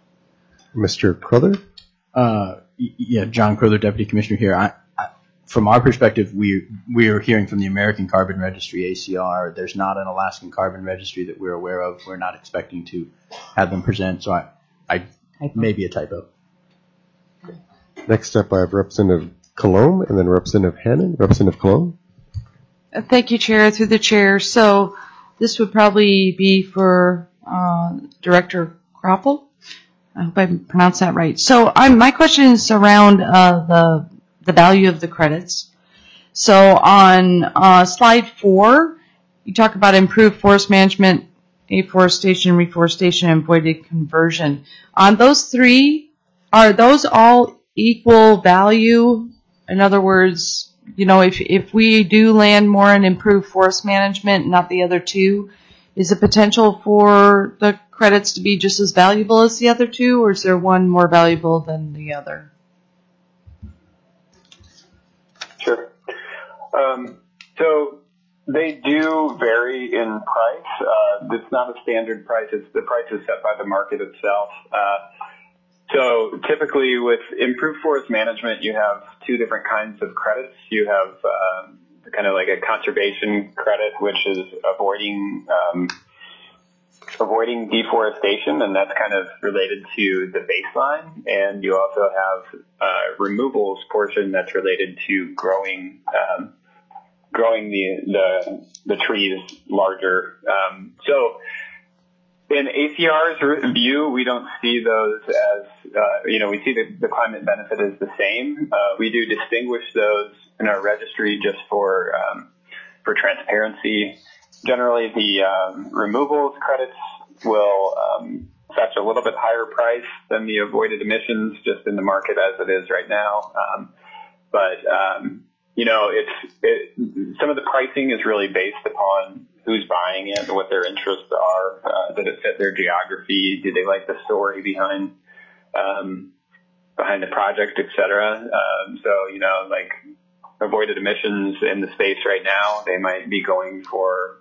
Mr. Crowther? Yeah, John Crowther, Deputy Commissioner here. From our perspective, we're hearing from the American Carbon Registry, ACR. There's not an Alaskan Carbon Registry that we're aware of. We're not expecting to have them present, so I may be a typo. Next up, I have Representative Colomb and then Representative Hannon. Representative Colomb? Thank you, Chair. Through the Chair. So this would probably be for Director Krappel. I hope I pronounced that right. So my question is around the value of the credits. So on slide 4, you talk about improved forest management, afforestation, reforestation, and voided conversion. On those three, are those all equal value? In other words, if we do land more in improved forest management, not the other two, is the potential for the credits to be just as valuable as the other two, or is there one more valuable than the other? Sure. So they do vary in price. It's not a standard price. The price is set by the market itself. So typically with improved forest management, you have two different kinds of credits. You have kind of like a conservation credit, which is avoiding deforestation, and that's kind of related to the baseline. And you also have removals portion that's related to growing the trees larger. So in ACR's view, we don't see those as, we see the climate benefit is the same. We do distinguish those in our registry just for transparency. Generally, the removals credits will fetch a little bit higher price than the avoided emissions just in the market as it is right now. Some of the pricing is really based upon who's buying it, what their interests are, did it fit their geography, do they like the story behind the project, et cetera. Like avoided emissions in the space right now, they might be going for,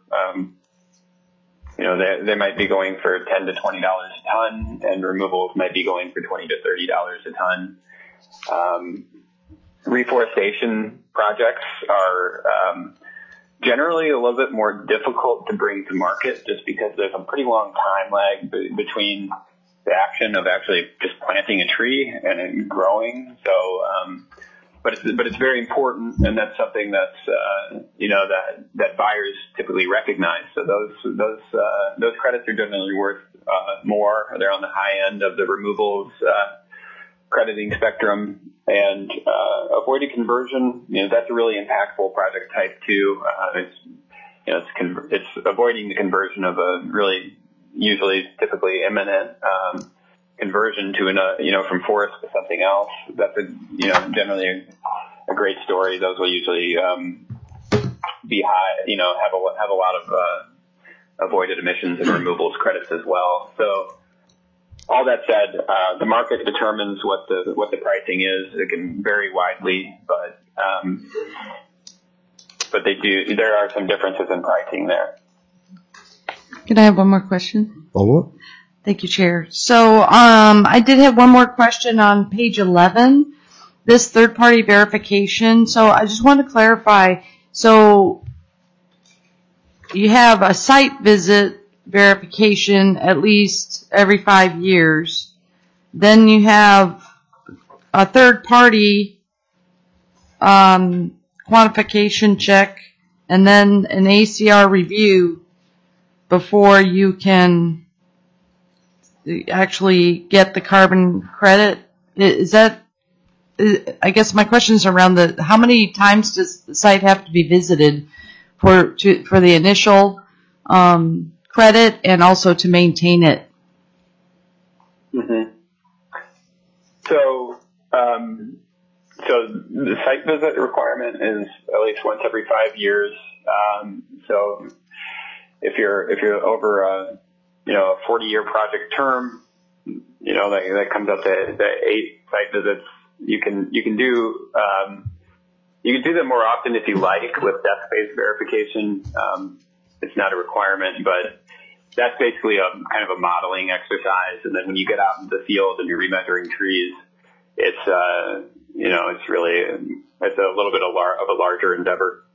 they might be going for $10 to $20 a ton, and removals might be going for $20 to $30 a ton. Reforestation projects are generally a little bit more difficult to bring to market just because there's a pretty long time lag between the action of actually just planting a tree and it growing. So, but it's very important, and that's something that's that buyers typically recognize. So those credits are generally worth more. They're on the high end of the removals crediting spectrum. And avoided conversion, that's a really impactful project type too. It's avoiding the conversion of a really typically imminent conversion to from forest to something else. That's generally a great story. Those will usually be high, have a lot of avoided emissions and removals credits as well. So all that said, the market determines what the pricing is. It can vary widely, but there are some differences in pricing there. Can I have one more question? Follow-up? Thank you, Chair. So I did have one more question on page 11, this third-party verification. So I just want to clarify. So you have a site visit verification at least every 5 years. Then you have a third-party quantification check, and then an ACR review before you can actually get the carbon credit. Is that? I guess my question is around how many times does the site have to be visited for the initial credit and also to maintain it? Mm-hmm. So the site visit requirement is at least once every 5 years. So if you're over a 40-year project term, that comes up to 8 site visits. You can do them more often if you like with desk-based verification. It's not a requirement, but that's basically a kind of a modeling exercise. And then when you get out in the field and you're remeasuring trees, it's a little bit of a larger endeavor.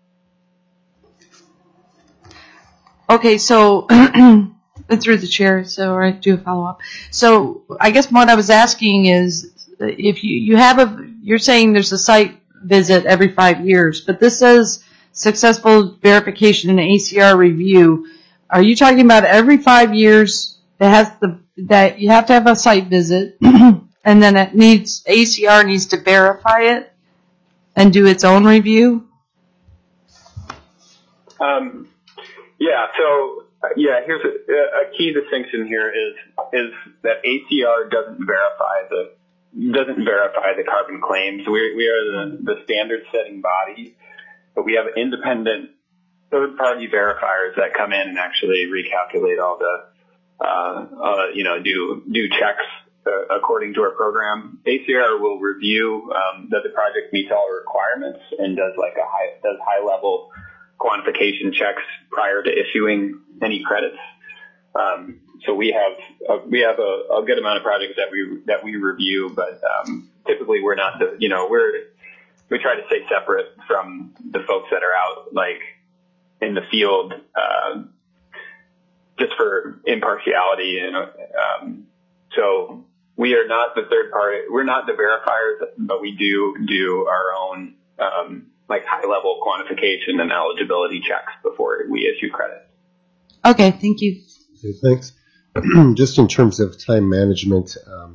Okay, so through the chair, so I do a follow-up. So I guess what I was asking is, if you're saying there's a site visit every 5 years, but this says successful verification and ACR review. Are you talking about every 5 years that you have to have a site visit, and then ACR needs to verify it and do its own review? Here's a key distinction here is that ACR doesn't verify the carbon claims. We are the standard setting body. but we have independent third-party verifiers that come in and actually recalculate all the, do checks according to our program. ACR will review that the project meets all requirements and does high-level quantification checks prior to issuing any credits. So we have a good amount of projects that we review, but typically we're not we try to stay separate from the folks that are out in the field just for impartiality, so we are not the third party. We're not the verifiers, but we do our own high level quantification and eligibility checks before we issue credit. Okay, thank you. Okay, thanks. Just in terms of time management,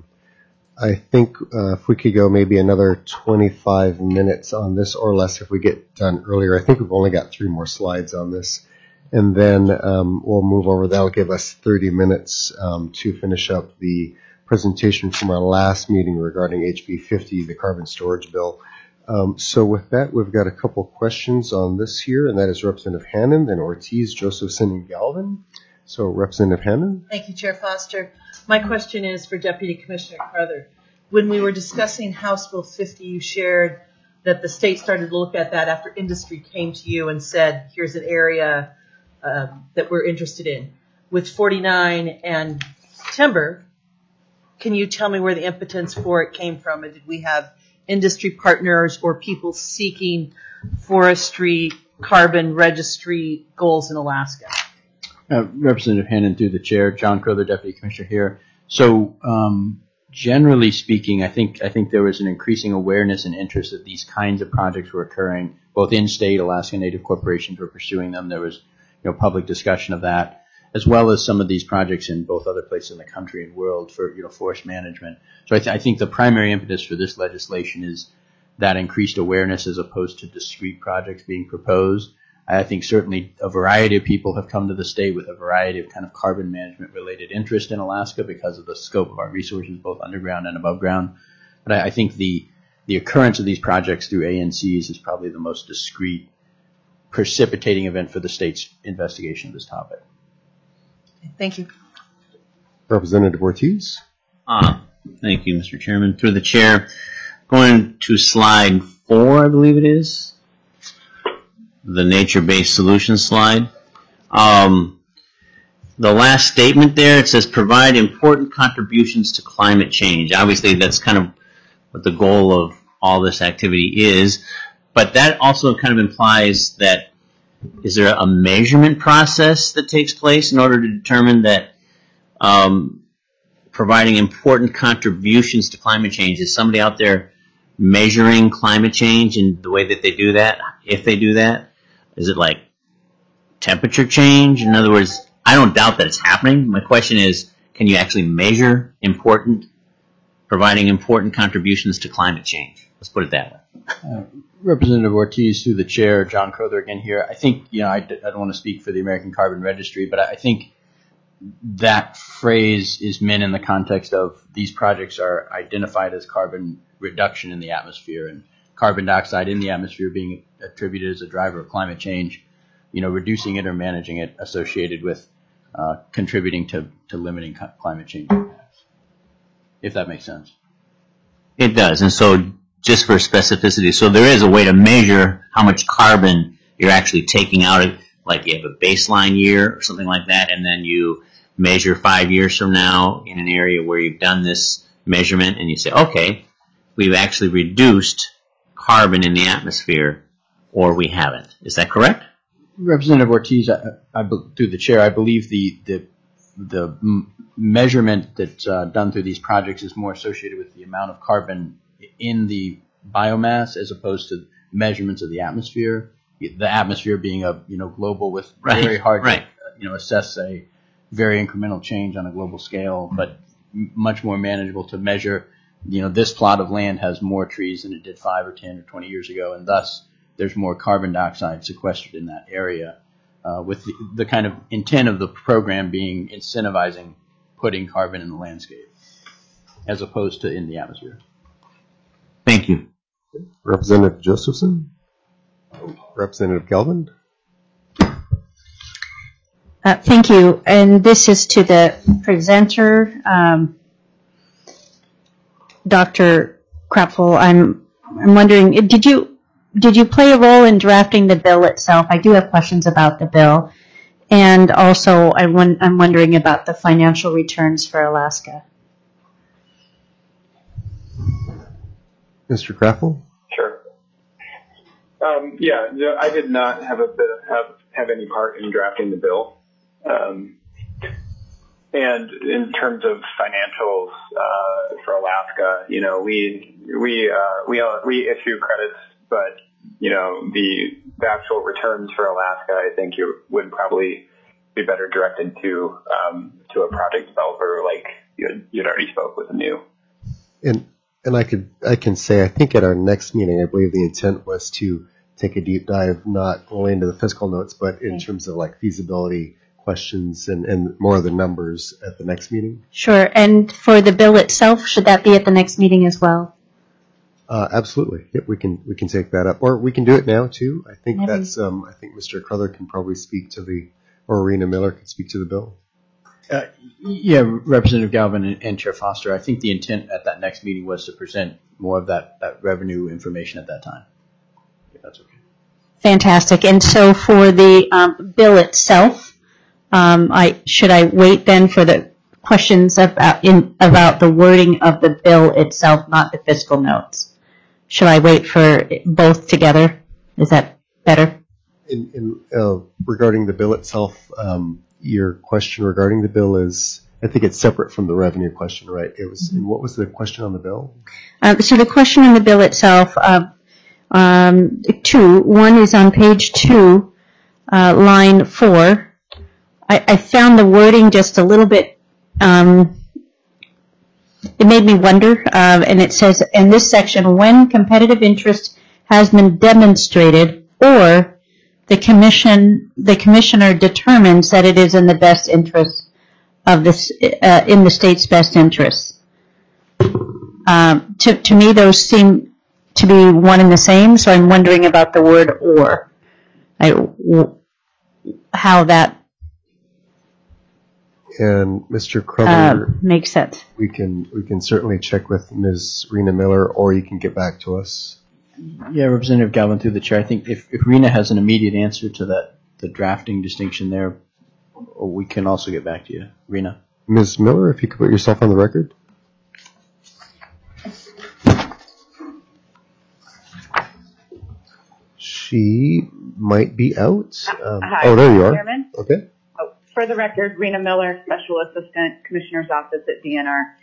I think if we could go maybe another 25 minutes on this or less if we get done earlier. I think we've only got 3 more slides on this. And then we'll move over. That'll give us 30 minutes to finish up the presentation from our last meeting regarding HB 50, the carbon storage bill. So with that, we've got a couple questions on this here, and that is Representative Hannan, then Ortiz, Josephson, and Galvin. So Representative Hannan. Thank you, Chair Foster. My question is for Deputy Commissioner Crowther. When we were discussing House Bill 50, you shared that the state started to look at that after industry came to you and said, here's an area that we're interested in. With 49 and timber, can you tell me where the impotence for it came from? And did we have industry partners or people seeking forestry carbon registry goals in Alaska? Representative Hannan, through the chair, John Crowther, Deputy Commissioner here. So generally speaking, I think there was an increasing awareness and interest that these kinds of projects were occurring. Both in-state Alaska Native corporations were pursuing them. There was public discussion of that, as well as some of these projects in both other places in the country and world for forest management. So I think the primary impetus for this legislation is that increased awareness as opposed to discrete projects being proposed. I think certainly a variety of people have come to the state with a variety of kind of carbon management related interest in Alaska because of the scope of our resources, both underground and above ground. But I think the occurrence of these projects through ANCs is probably the most discrete precipitating event for the state's investigation of this topic. Thank you. Representative Ortiz. Thank you, Mr. Chairman. Through the chair, going to slide 4, I believe it is, the nature-based solutions slide. The last statement there, it says provide important contributions to climate change. Obviously, that's kind of what the goal of all this activity is. But that also kind of implies that is there a measurement process that takes place in order to determine that providing important contributions to climate change? Is somebody out there measuring climate change in the way that they do that? If they do that, is it like temperature change? In other words, I don't doubt that it's happening. My question is, can you actually measure providing important contributions to climate change? Let's put it that way. Representative Ortiz, through the chair, John Crowther again here. I think, I don't want to speak for the American Carbon Registry, but I think that phrase is meant in the context of these projects are identified as carbon reduction in the atmosphere and carbon dioxide in the atmosphere being attributed as a driver of climate change, reducing it or managing it associated with contributing to limiting climate change impacts, if that makes sense. It does. And so just for specificity, so there is a way to measure how much carbon you're actually taking out of, like you have a baseline year or something like that, and then you measure 5 years from now in an area where you've done this measurement, and you say, okay, we've actually reduced carbon in the atmosphere, or we haven't. Is that correct? Representative Ortiz, through the chair, I believe the measurement that's done through these projects is more associated with the amount of carbon in the biomass as opposed to measurements of the atmosphere. The atmosphere being a global with very hard to assess a very incremental change on a global scale, but much more manageable to measure. This plot of land has more trees than it did 5 or 10 or 20 years ago, and thus there's more carbon dioxide sequestered in that area, with the kind of intent of the program being incentivizing putting carbon in the landscape as opposed to in the atmosphere. Thank you. Representative Josephson. Representative Galvin. Thank you. And this is to the presenter, Dr. Krapfel. I'm wondering, did you play a role in drafting the bill itself? I do have questions about the bill. And also, I'm wondering about the financial returns for Alaska. Mr. Krapfel? Sure. I did not have any part in drafting the bill. And in terms of financials for Alaska, we issue credits, but the actual returns for Alaska, I think you would probably be better directed to a project developer like you'd already spoke with Anu. And I can say, I think at our next meeting, I believe the intent was to take a deep dive, not only into the fiscal notes, but in terms of like feasibility questions and more of the numbers at the next meeting. Sure. And for the bill itself, should that be at the next meeting as well? Absolutely. Yep, we can take that up, or we can do it now too. I think Maybe. that's. I think Mr. Crowther can probably speak to or Rena Miller can speak to the bill. Yeah, Representative Galvin and Chair Foster, I think the intent at that next meeting was to present more of that revenue information at that time. If that's okay. Fantastic. And so for the bill itself, should I wait then for the questions about the wording of the bill itself, not the fiscal notes? Should I wait for both together? Is that better? Regarding the bill itself, your question regarding the bill is, I think it's separate from the revenue question, right? It was. And what was the question on the bill? So the question on the bill itself, two. One is on page 2, line 4. I found the wording just a little bit. It made me wonder, and it says in this section, when competitive interest has been demonstrated, or the commissioner determines that it is in the best interest of this, in the state's best interest. To me, those seem to be one and the same. So I'm wondering about the word "or," how that. And Mr. Crowther, makes sense. We can certainly check with Ms. Rena Miller, or you can get back to us. Yeah, Representative Galvin, through the chair, I think if Rena has an immediate answer to the drafting distinction there, we can also get back to you. Rena. Ms. Miller, if you could put yourself on the record. She might be out. Hi, there you are. Chairman. Okay. For the record, Rena Miller, Special Assistant, Commissioner's Office at DNR.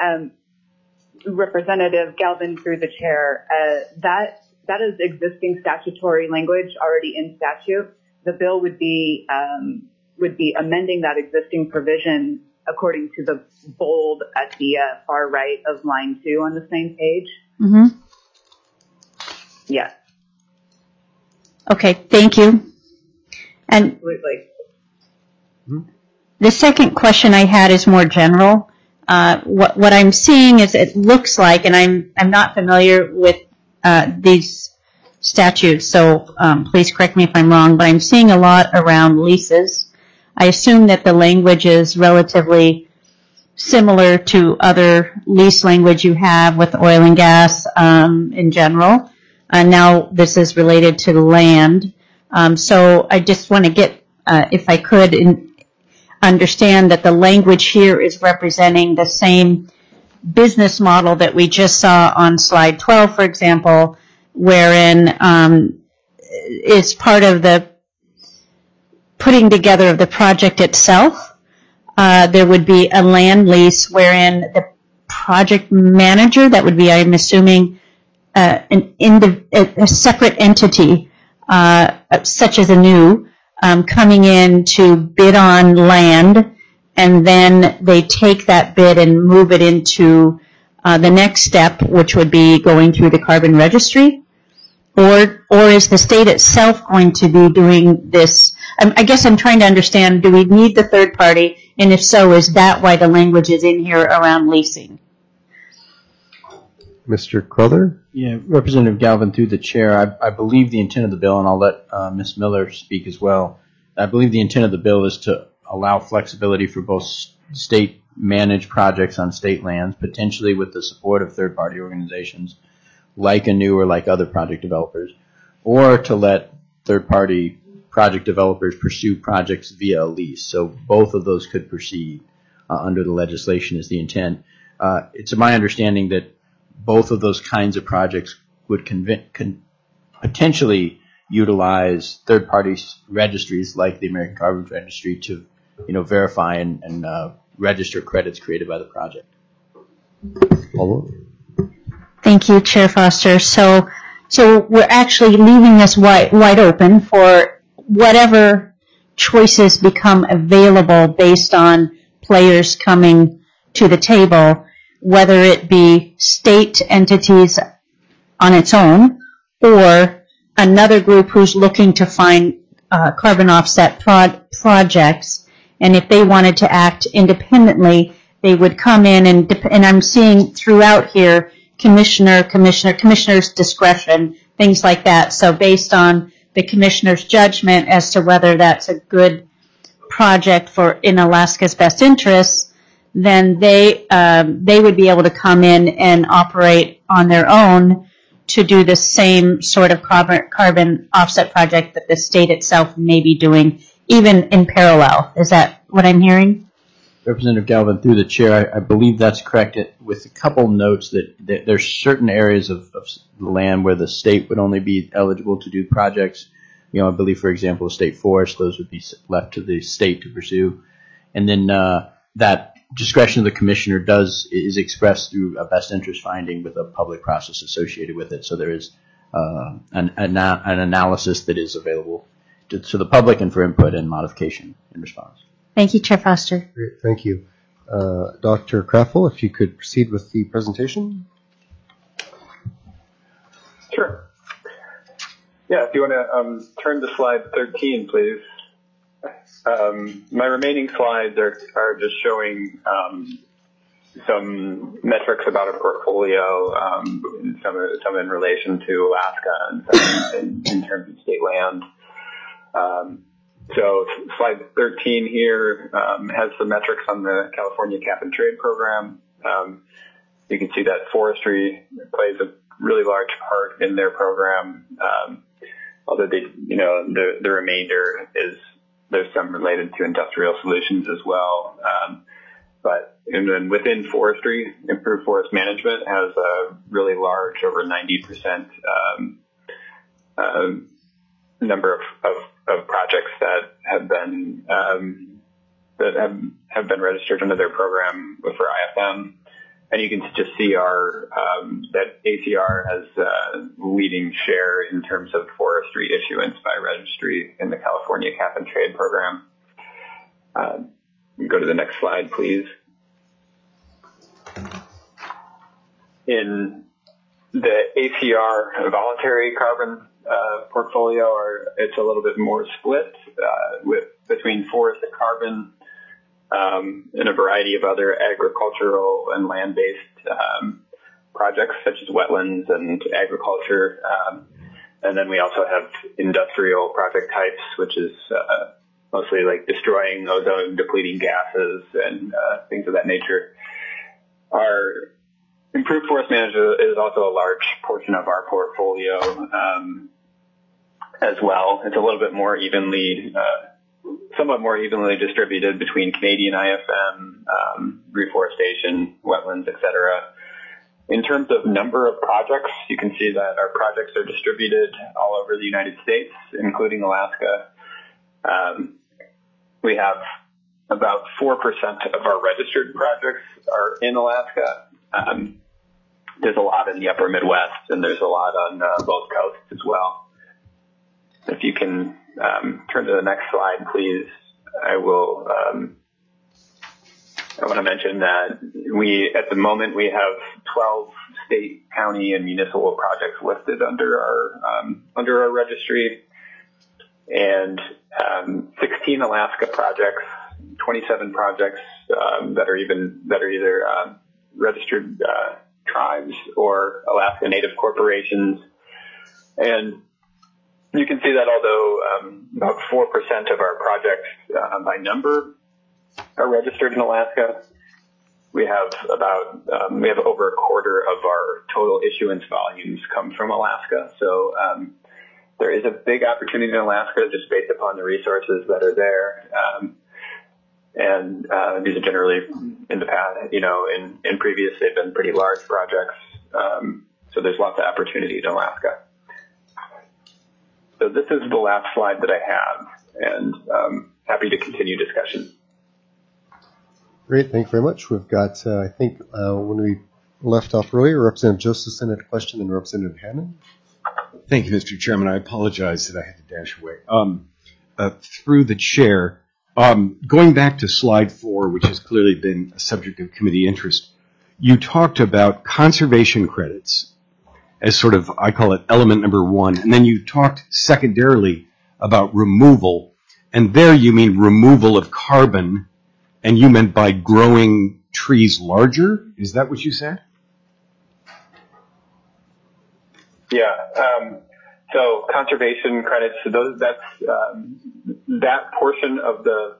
Representative Galvin, through the chair, that is existing statutory language already in statute. The bill would be amending that existing provision according to the bold at the far right of line 2 on the same page. Mm-hmm. Yes. Okay, thank you. And Absolutely. the second question I had is more general. What I'm seeing is it looks like, and I'm not familiar with these statutes, so please correct me if I'm wrong, but I'm seeing a lot around leases. I assume that the language is relatively similar to other lease language you have with oil and gas in general. Now this is related to land. So I just want to get, if I could, understand that the language here is representing the same business model that we just saw on slide 12, for example, wherein is part of the putting together of the project itself. There would be a land lease wherein the project manager, that would be, I'm assuming, a separate entity, such as Anu, coming in to bid on land, and then they take that bid and move it into the next step, which would be going through the carbon registry? Or is the state itself going to be doing this? I guess I'm trying to understand, do we need the third party? And if so, is that why the language is in here around leasing? Mr. Crowther? Yeah, Representative Galvin, through the chair, I believe the intent of the bill, and I'll let Ms. Miller speak as well. I believe the intent of the bill is to allow flexibility for both state-managed projects on state lands, potentially with the support of third-party organizations like ANEW or like other project developers, or to let third-party project developers pursue projects via a lease. So both of those could proceed under the legislation is the intent. It's my understanding that both of those kinds of projects would potentially utilize third-party registries like the American Carbon Registry to, verify and register credits created by the project. Thank you, Chair Foster. So we're actually leaving this wide open for whatever choices become available based on players coming to the table, whether it be state entities on its own or another group who's looking to find carbon offset projects. And if they wanted to act independently, they would come in and I'm seeing throughout here commissioner's discretion, things like that. So based on the commissioner's judgment as to whether that's a good project in Alaska's best interests, then they would be able to come in and operate on their own to do the same sort of carbon offset project that the state itself may be doing, even in parallel. Is that what I'm hearing? Representative Galvin, through the chair, I believe that's correct, with a couple notes that there's certain areas of the land where the state would only be eligible to do projects. I believe, for example, a state forest, those would be left to the state to pursue. And then that discretion of the commissioner is expressed through a best interest finding with a public process associated with it. So there is an analysis that is available to the public and for input and modification in response. Thank you, Chair Foster. Great, thank you. Dr. Kraffel, if you could proceed with the presentation. Sure. Yeah, if you want to turn to slide 13, please. My remaining slides are just showing some metrics about our portfolio, some in relation to Alaska and some in terms of state land. So slide 13 here has the metrics on the California Cap and Trade program. You can see that forestry plays a really large part in their program, although the remainder there's some related to industrial solutions as well. And then within forestry, improved forest management has a really large, over 90% number of projects that have been registered under their program for IFM, and you can just see that ACR has a leading share in terms of forestry issuance by registry in the California Cap and Trade program. Go to the next slide, please. In the ACR voluntary carbon portfolio, it's a little bit more split between forest carbon and a variety of other agricultural and land-based projects such as wetlands and agriculture. And then we also have industrial project types, which is mostly like destroying ozone depleting gases and things of that nature. Our improved forest management is also a large portion of our portfolio as well. It's a little bit more somewhat more evenly distributed between Canadian IFM, reforestation, wetlands, etc. In terms of number of projects, you can see that our projects are distributed all over the United States, including Alaska. We have about 4% of our registered projects are in Alaska. There's a lot in the upper Midwest, and there's a lot on both coasts as well. If you can turn to the next slide, please. I want to mention that at the moment, we have 12 state, county, and municipal projects listed under our registry, and 16 Alaska projects, 27 projects that are either registered tribes or Alaska Native corporations. And you can see that although about 4% of our projects by number are registered in Alaska, we have over a quarter of our total issuance volumes come from Alaska. So there is a big opportunity in Alaska just based upon the resources that are there. And these are generally in the past, in previous, they've been pretty large projects. So there's lots of opportunity in Alaska. So this is the last slide that I have, and happy to continue discussion. Great, thank you very much. We've got, I think, when we left off earlier, Representative Josephson had a question and Representative Hannon. Thank you, Mr. Chairman. I apologize that I had to dash away. Through the chair, going back to slide 4, which has clearly been a subject of committee interest, you talked about conservation credits as sort of, I call it element number 1, and then you talked secondarily about removal, and there you mean removal of carbon, and you meant by growing trees larger? Is that what you said? Yeah. So conservation credits, that's that portion of the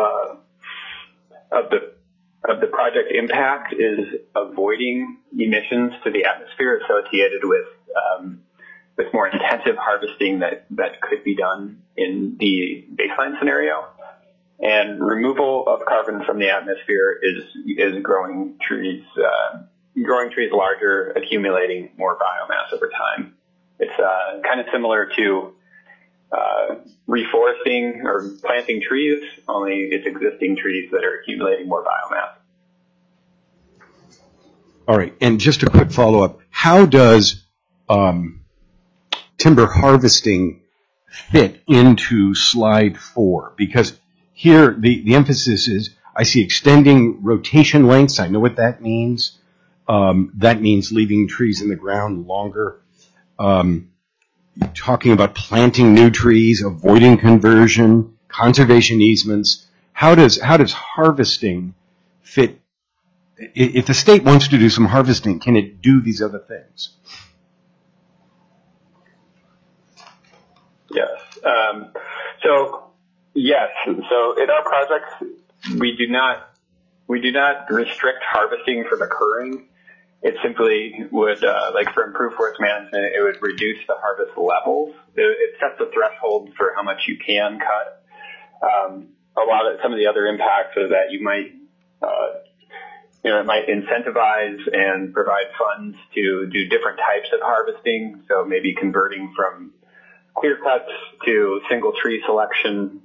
project impact is avoiding emissions to the atmosphere associated with more intensive harvesting that could be done in the baseline scenario. And removal of carbon from the atmosphere is growing trees larger, accumulating more biomass over time. It's kind of similar to reforesting or planting trees, only it's existing trees that are accumulating more biomass. All right, and just a quick follow-up. How does timber harvesting fit into slide 4? Because here the emphasis is, I see extending rotation lengths. I know what that means. That means leaving trees in the ground longer. Talking about planting new trees, avoiding conversion, conservation easements. How does harvesting fit? If the state wants to do some harvesting, can it do these other things? Yes. Yes. So in our projects, we do not restrict harvesting from occurring. It simply would, like for improved forest management, it would reduce the harvest levels. It sets a threshold for how much you can cut. Some of the other impacts are that you might, it might incentivize and provide funds to do different types of harvesting. So maybe converting from clear cuts to single tree selection,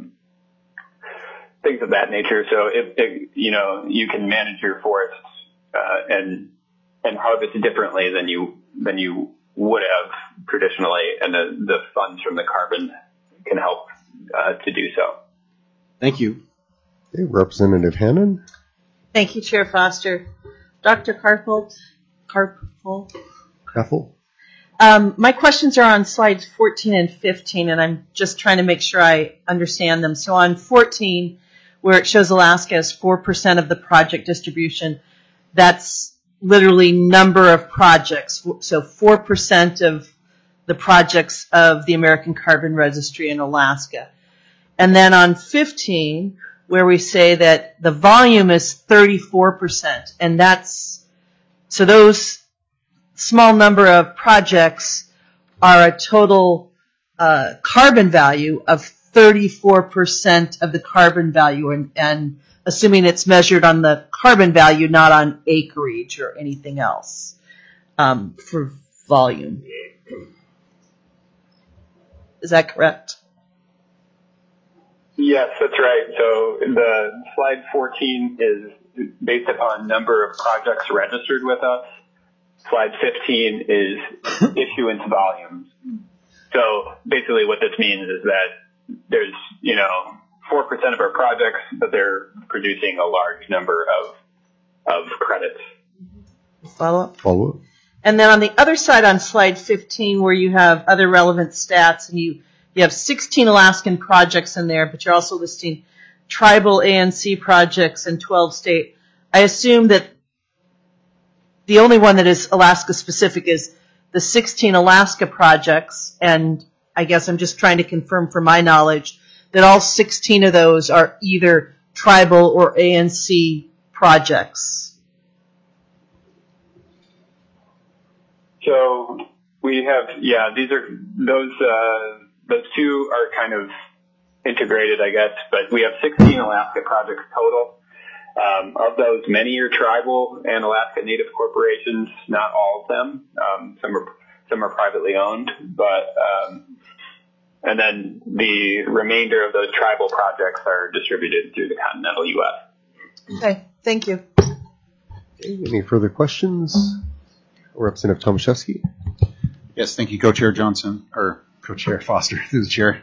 things of that nature. So you can manage your forests, and harvest differently than you would have traditionally, and the funds from the carbon can help to do so. Thank you. Okay, Representative Hannon. Thank you, Chair Foster. Dr. Karpel. My questions are on slides 14 and 15, and I'm just trying to make sure I understand them. So on 14, where it shows Alaska as 4% of the project distribution, that's literally number of projects. So 4% of the projects of the American Carbon Registry in Alaska. And then on 15, where we say that the volume is 34%, and so those small number of projects are a total carbon value of 34% of the carbon value, and assuming it's measured on the carbon value, not on acreage or anything else for volume. Is that correct? Yes, that's right. So the slide 14 is based upon number of projects registered with us. Slide 15 is issuance volumes. So basically what this means is that there's, 4% of our projects, but they're producing a large number of credits. Follow up. And then on the other side on slide 15, where you have other relevant stats, and you have 16 Alaskan projects in there, but you're also listing tribal ANC projects and 12 state. I assume that the only one that is Alaska specific is the 16 Alaska projects, and I guess I'm just trying to confirm for my knowledge that all 16 of those are either tribal or ANC projects. So we have, those two are kind of integrated, I guess, but we have 16 Alaska projects total. Of those, many are tribal and Alaska Native corporations, not all of them. Some are privately owned, but and then the remainder of those tribal projects are distributed through the continental U.S. Okay, thank you. Okay, any further questions? Representative Tomaszewski. Yes, thank you, Co-Chair Johnson, or Co-Chair Foster, through the chair.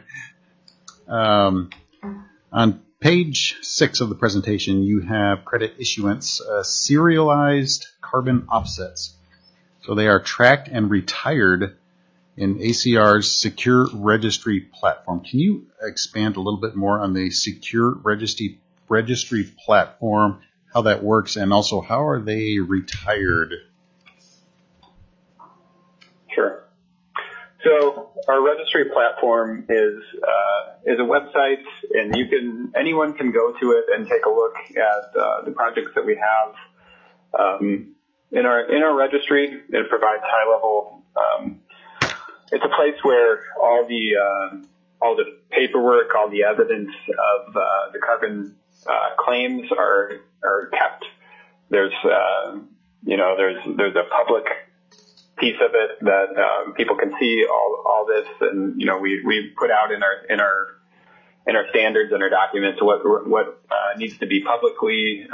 On page 6 of the presentation, you have credit issuance, serialized carbon offsets. So they are tracked and retired in ACR's secure registry platform. Can you expand a little bit more on the secure registry platform, how that works, and also how are they retired? Sure. So our registry platform is a website, and anyone can go to it and take a look at the projects that we have in our registry. It provides high level. It's a place where all the paperwork, all the evidence of the carbon claims are kept. There's a public piece of it that people can see all this, and we put out in our standards and our documents what needs to be publicly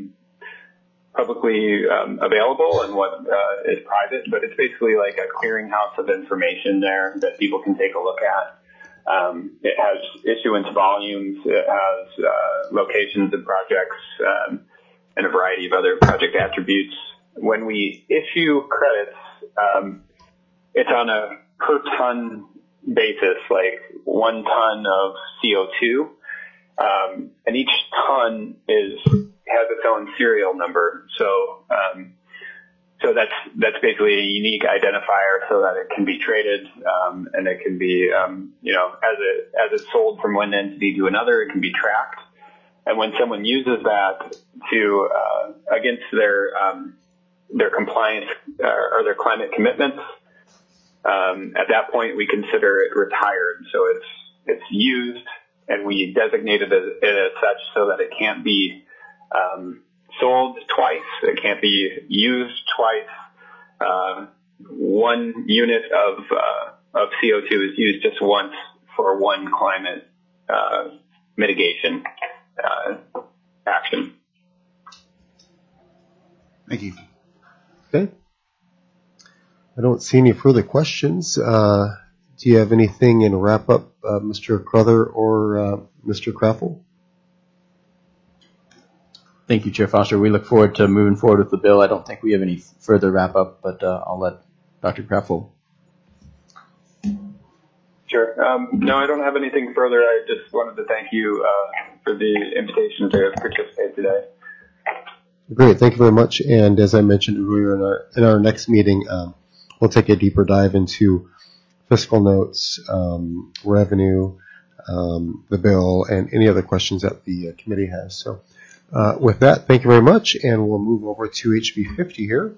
available and what is private. But it's basically like a clearinghouse of information there that people can take a look at. It has issuance volumes, it has locations of projects, and a variety of other project attributes. When we issue credits, it's on a per ton basis, like 1 ton of CO2, and each ton has its own serial number. So that's basically a unique identifier, so that it can be traded, and it can be, as it's sold from one entity to another, it can be tracked. And when someone uses that to against their compliance or their climate commitments, at that point we consider it retired. So it's used, and we designate it as such so that it can't be sold twice. It can't be used twice. 1 unit of CO2 is used just once for one climate mitigation action. Thank you. Okay. I don't see any further questions. Do you have anything in wrap up, Mr. Crowther or Mr. Kraffel? Thank you, Chair Foster. We look forward to moving forward with the bill. I don't think we have any further wrap up, but I'll let Dr. Kraffel. Sure. No, I don't have anything further. I just wanted to thank you for the invitation to participate today. Great, thank you very much. And as I mentioned earlier, in our next meeting, we'll take a deeper dive into fiscal notes, revenue, the bill, and any other questions that the committee has. So with that, thank you very much, and we'll move over to HB 50 here.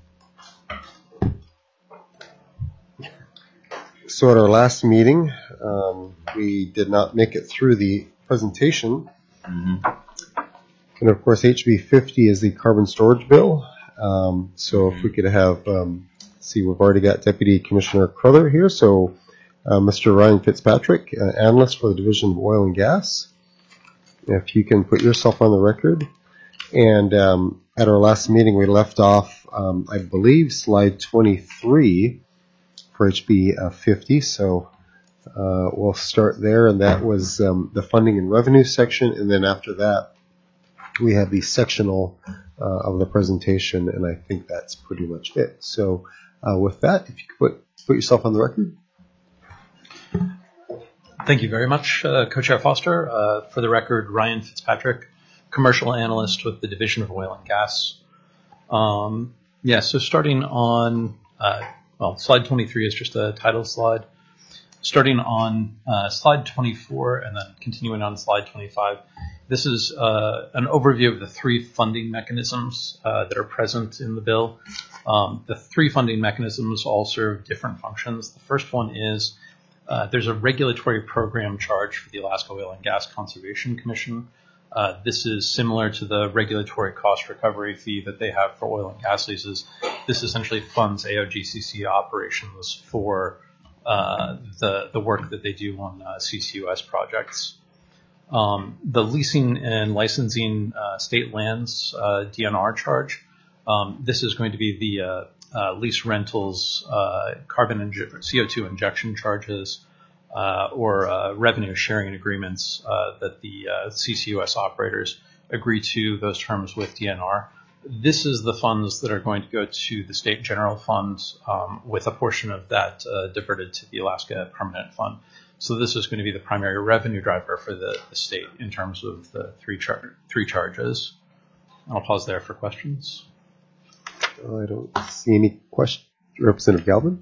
So at our last meeting, we did not make it through the presentation. And of course, HB 50 is the carbon storage bill. So if we could have, see, we've already got Deputy Commissioner Crowther here. So Mr. Ryan Fitzpatrick, analyst for the Division of Oil and Gas. If you can put yourself on the record. And at our last meeting, we left off, I believe, slide 23 for HB 50. So we'll start there. And that was the funding and revenue section. And then after that, we have the sectional of the presentation, and I think that's pretty much it. So with that, if you could put yourself on the record. Thank you very much, Co-Chair Foster. For the record, Ryan Fitzpatrick, commercial analyst with the Division of Oil and Gas. Yeah, so starting on, slide 23 is just a title slide. Starting on slide 24 and then continuing on slide 25, this is an overview of the three funding mechanisms that are present in the bill. The three funding mechanisms all serve different functions. The first one is there's a regulatory program charge for the Alaska Oil and Gas Conservation Commission. This is similar to the regulatory cost recovery fee that they have for oil and gas leases. This essentially funds AOGCC operations for the work that they do on CCUS projects. The leasing and licensing state lands DNR charge. This is going to be the lease rentals, CO2 injection charges, or revenue sharing agreements that the CCUS operators agree to those terms with DNR. This is the funds that are going to go to the state general fund, with a portion of that diverted to the Alaska Permanent Fund. So this is going to be the primary revenue driver for the state in terms of the three charges. I'll pause there for questions. I don't see any questions. Representative Galvin?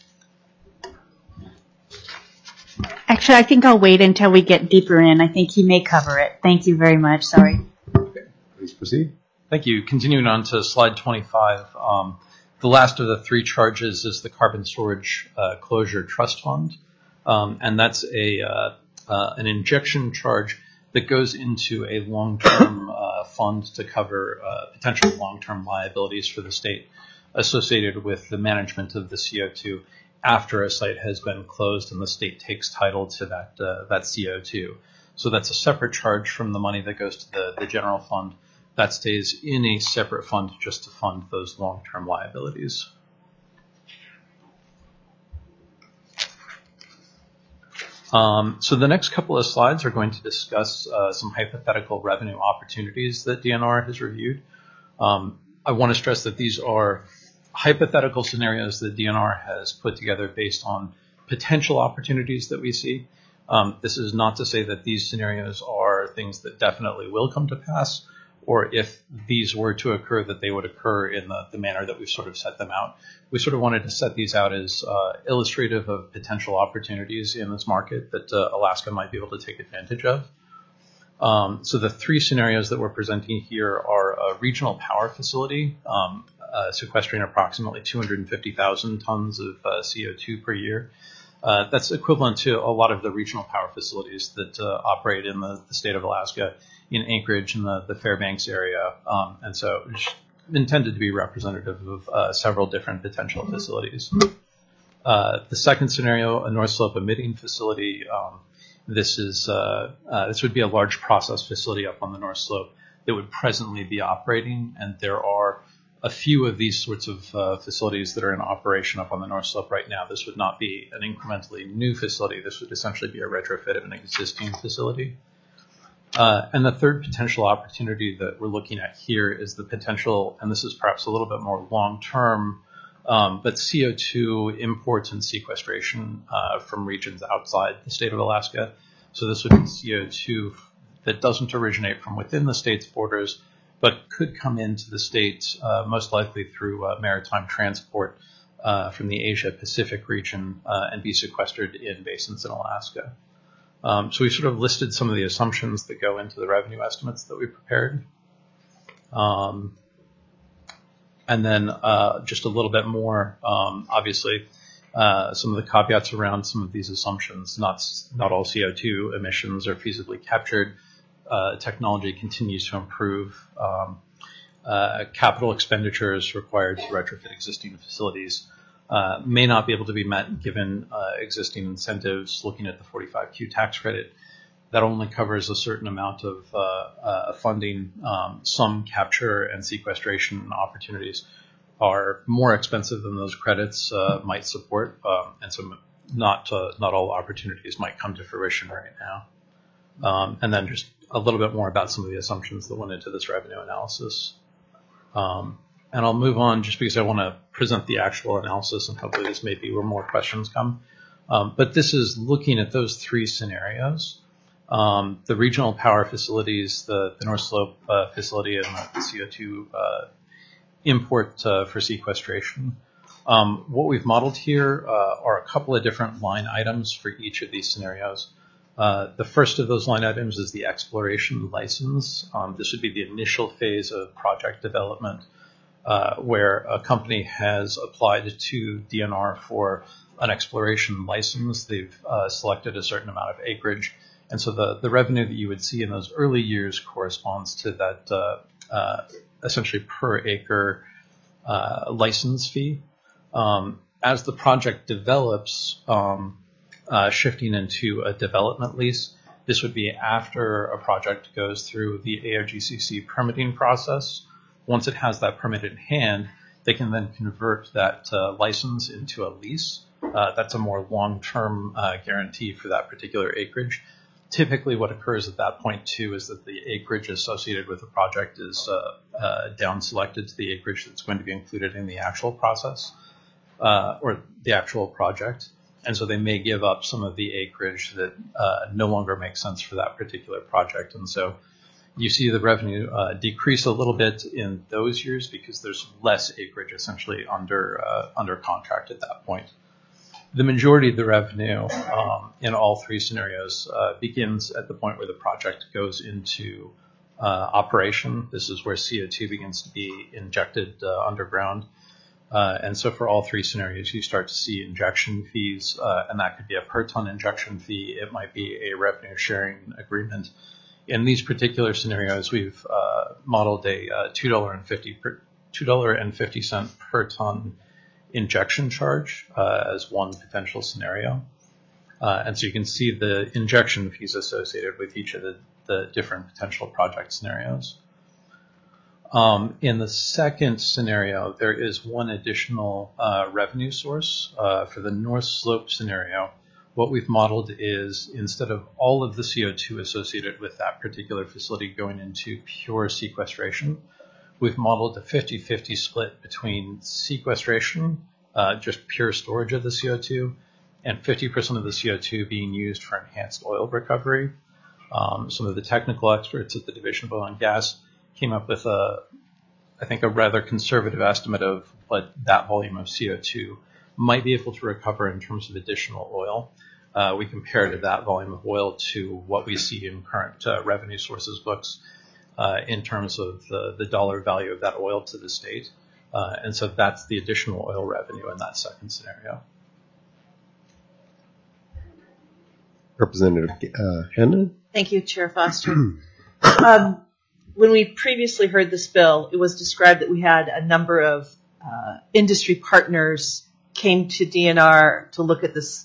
Actually, I think I'll wait until we get deeper in. I think he may cover it. Thank you very much. Sorry. Okay. Please proceed. Thank you. Continuing on to slide 25, the last of the three charges is the Carbon Storage Closure Trust Fund, and that's an injection charge that goes into a long-term fund to cover potential long-term liabilities for the state associated with the management of the CO2 after a site has been closed and the state takes title to that CO2. So that's a separate charge from the money that goes to the general fund. That stays in a separate fund just to fund those long-term liabilities. So the next couple of slides are going to discuss some hypothetical revenue opportunities that DNR has reviewed. I want to stress that these are hypothetical scenarios that DNR has put together based on potential opportunities that we see. This is not to say that these scenarios are things that definitely will come to pass, or if these were to occur, that they would occur in the manner that we've sort of set them out. We sort of wanted to set these out as illustrative of potential opportunities in this market that Alaska might be able to take advantage of. So the three scenarios that we're presenting here are a regional power facility, sequestering approximately 250,000 tons of CO2 per year. That's equivalent to a lot of the regional power facilities that operate in the state of Alaska, in Anchorage and the Fairbanks area, and so it's intended to be representative of several different potential facilities. The second scenario, a North Slope emitting facility. This would be a large process facility up on the North Slope that would presently be operating, and there are a few of these sorts of facilities that are in operation up on the North Slope right now. This would not be an incrementally new facility. This would essentially be a retrofit of an existing facility. And the third potential opportunity that we're looking at here is the potential, and this is perhaps a little bit more long-term, but CO2 imports and sequestration from regions outside the state of Alaska. So this would be CO2 that doesn't originate from within the state's borders, but could come into the state most likely through maritime transport from the Asia-Pacific region and be sequestered in basins in Alaska. So we sort of listed some of the assumptions that go into the revenue estimates that we prepared. And then just a little bit more, obviously, some of the caveats around some of these assumptions. Not all CO2 emissions are feasibly captured. Technology continues to improve. Capital expenditures required to retrofit existing facilities may not be able to be met given existing incentives. Looking at the 45Q tax credit, that only covers a certain amount of funding. Some capture and sequestration opportunities are more expensive than those credits might support, and so not all opportunities might come to fruition right now. And then just a little bit more about some of the assumptions that went into this revenue analysis. And I'll move on just because I want to present the actual analysis, and hopefully this may be where more questions come. But this is looking at those three scenarios. The regional power facilities, the North Slope facility, and the CO2 import for sequestration. What we've modeled here are a couple of different line items for each of these scenarios. The first of those line items is the exploration license. This would be the initial phase of project development where a company has applied to DNR for an exploration license. They've selected a certain amount of acreage. And so the revenue that you would see in those early years corresponds to that essentially per acre license fee. As the project develops, shifting into a development lease, this would be after a project goes through the AOGCC permitting process. Once it has that permit in hand, they can then convert that license into a lease. That's a more long-term guarantee for that particular acreage. Typically what occurs at that point, too, is that the acreage associated with the project is down-selected to the acreage that's going to be included in the actual process or the actual project. And so they may give up some of the acreage that no longer makes sense for that particular project. And so you see the revenue decrease a little bit in those years because there's less acreage essentially under contract at that point. The majority of the revenue in all three scenarios begins at the point where the project goes into operation. This is where CO2 begins to be injected underground. And so for all three scenarios, you start to see injection fees, and that could be a per ton injection fee. It might be a revenue sharing agreement. In these particular scenarios, we've modeled a $2.50 per ton injection charge as one potential scenario. And so you can see the injection fees associated with each of the different potential project scenarios. In the second scenario, there is one additional revenue source. For the North Slope scenario, what we've modeled is instead of all of the CO2 associated with that particular facility going into pure sequestration, we've modeled a 50-50 split between sequestration, just pure storage of the CO2, and 50% of the CO2 being used for enhanced oil recovery. Some of the technical experts at the Division of Oil and Gas came up with I think a rather conservative estimate of what that volume of CO2 might be able to recover in terms of additional oil. We compared that volume of oil to what we see in current revenue sources books in terms of the dollar value of that oil to the state. And so that's the additional oil revenue in that second scenario. Representative Hannan? Thank you, Chair Foster. When we previously heard this bill, it was described that we had a number of industry partners came to DNR to look at this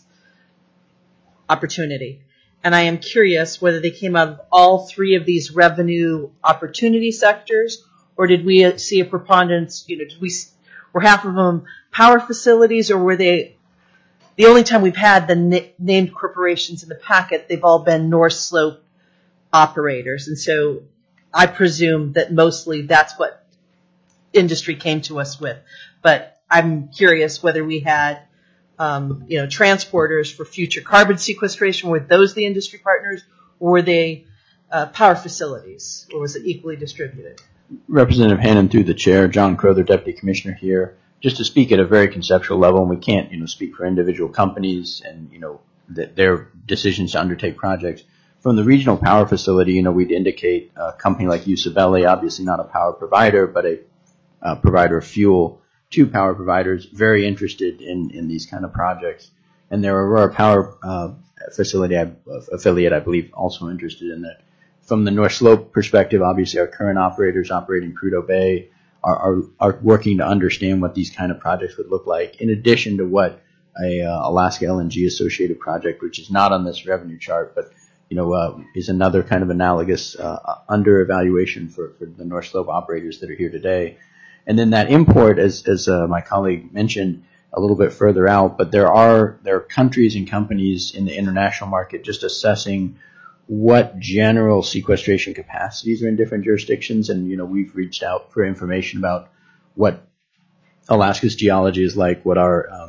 opportunity. And I am curious whether they came out of all three of these revenue opportunity sectors, or did we see a preponderance, were half of them power facilities, or were they, the only time we've had the named corporations in the packet, they've all been North Slope operators. And so I presume that mostly that's what industry came to us with. But I'm curious whether we had, transporters for future carbon sequestration. Were those the industry partners, or were they power facilities, or was it equally distributed? Representative Hannan, through the chair, John Crowther, Deputy Commissioner here. Just to speak at a very conceptual level, and we can't, speak for individual companies and, their decisions to undertake projects. From the regional power facility, we'd indicate a company like Usabelli, obviously not a power provider, but a provider of fuel to power providers, very interested in these kind of projects. And their Aurora Power facility affiliate, I believe, also interested in that. From the North Slope perspective, obviously our current operators operating Prudhoe Bay are working to understand what these kind of projects would look like, in addition to what a Alaska LNG associated project, which is not on this revenue chart, but is another kind of analogous under evaluation for the North Slope operators that are here today. And then that import, as my colleague mentioned, a little bit further out, but there are countries and companies in the international market just assessing what general sequestration capacities are in different jurisdictions. And, we've reached out for information about what Alaska's geology is like, what our,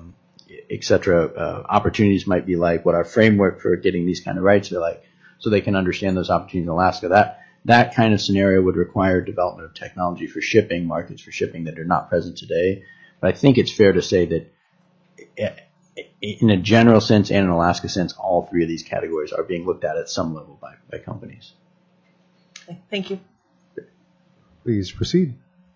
opportunities might be like, what our framework for getting these kind of rights are like, so they can understand those opportunities in Alaska. that kind of scenario would require development of technology for shipping, markets for shipping that are not present today. But I think it's fair to say that in a general sense and an Alaska sense, all three of these categories are being looked at some level by companies. Okay, thank you. Please proceed.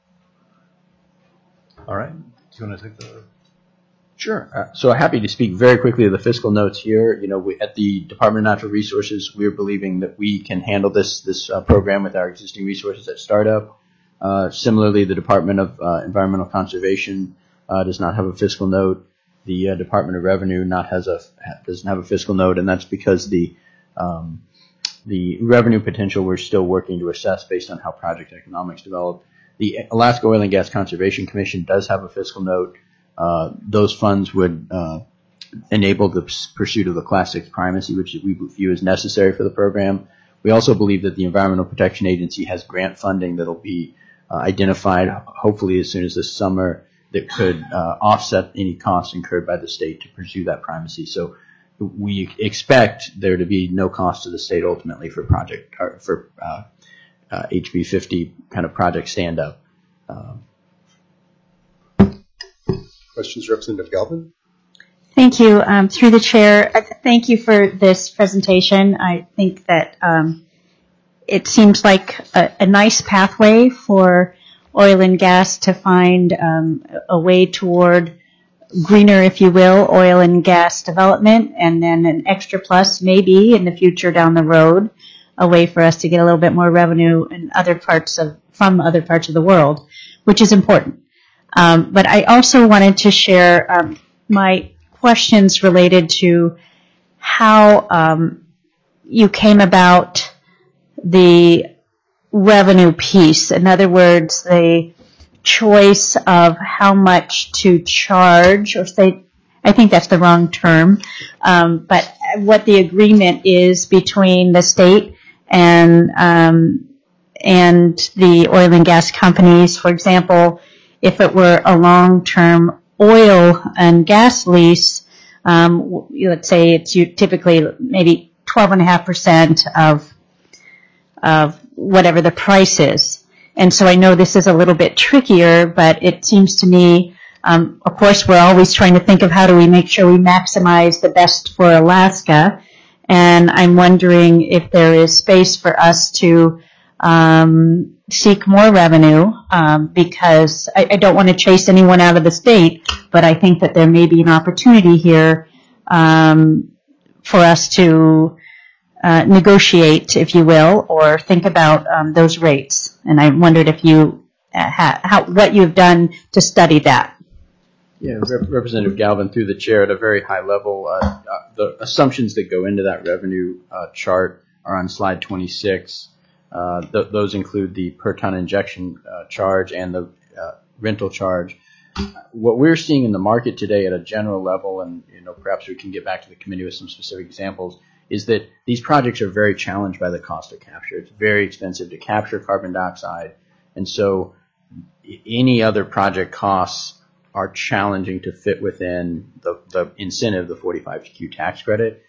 All right. Do you want to take the... Sure. So happy to speak very quickly to the fiscal notes here. At the Department of Natural Resources, we're believing that we can handle this program with our existing resources at startup. Similarly, the Department of Environmental Conservation does not have a fiscal note. The Department of Revenue doesn't have a fiscal note, and that's because the revenue potential we're still working to assess based on how project economics develop. The Alaska Oil and Gas Conservation Commission does have a fiscal note. Those funds would enable the pursuit of the Class 6 primacy, which we view as necessary for the program. We also believe that the Environmental Protection Agency has grant funding that will be identified, hopefully as soon as this summer, that could offset any costs incurred by the state to pursue that primacy. So we expect there to be no cost to the state ultimately for HB 50 kind of project stand-up. Questions, Representative Galvin? Thank you. Through the chair, thank you for this presentation. I think that it seems like a nice pathway for oil and gas to find a way toward greener, if you will, oil and gas development, and then an extra plus maybe in the future down the road, a way for us to get a little bit more revenue in from other parts of the world, which is important. But I also wanted to share my questions related to how you came about the revenue piece. In other words, the choice of how much to charge, or say, I think that's the wrong term, but what the agreement is between the state and the oil and gas companies. For example, if it were a long-term oil and gas lease, let's say it's typically maybe 12.5% of whatever the price is. And so I know this is a little bit trickier, but it seems to me, of course, we're always trying to think of how do we make sure we maximize the best for Alaska. And I'm wondering if there is space for us to seek more revenue, because I don't want to chase anyone out of the state, but I think that there may be an opportunity here for us to negotiate, if you will, or think about those rates. And I wondered if you what you've done to study that. Yeah, Representative Galvin, through the chair, at a very high level, the assumptions that go into that revenue chart are on slide 26. Those include the per ton injection charge and the rental charge. What we're seeing in the market today at a general level, and perhaps we can get back to the committee with some specific examples, is that these projects are very challenged by the cost of capture. It's very expensive to capture carbon dioxide, and so any other project costs are challenging to fit within the incentive, the 45Q tax credit.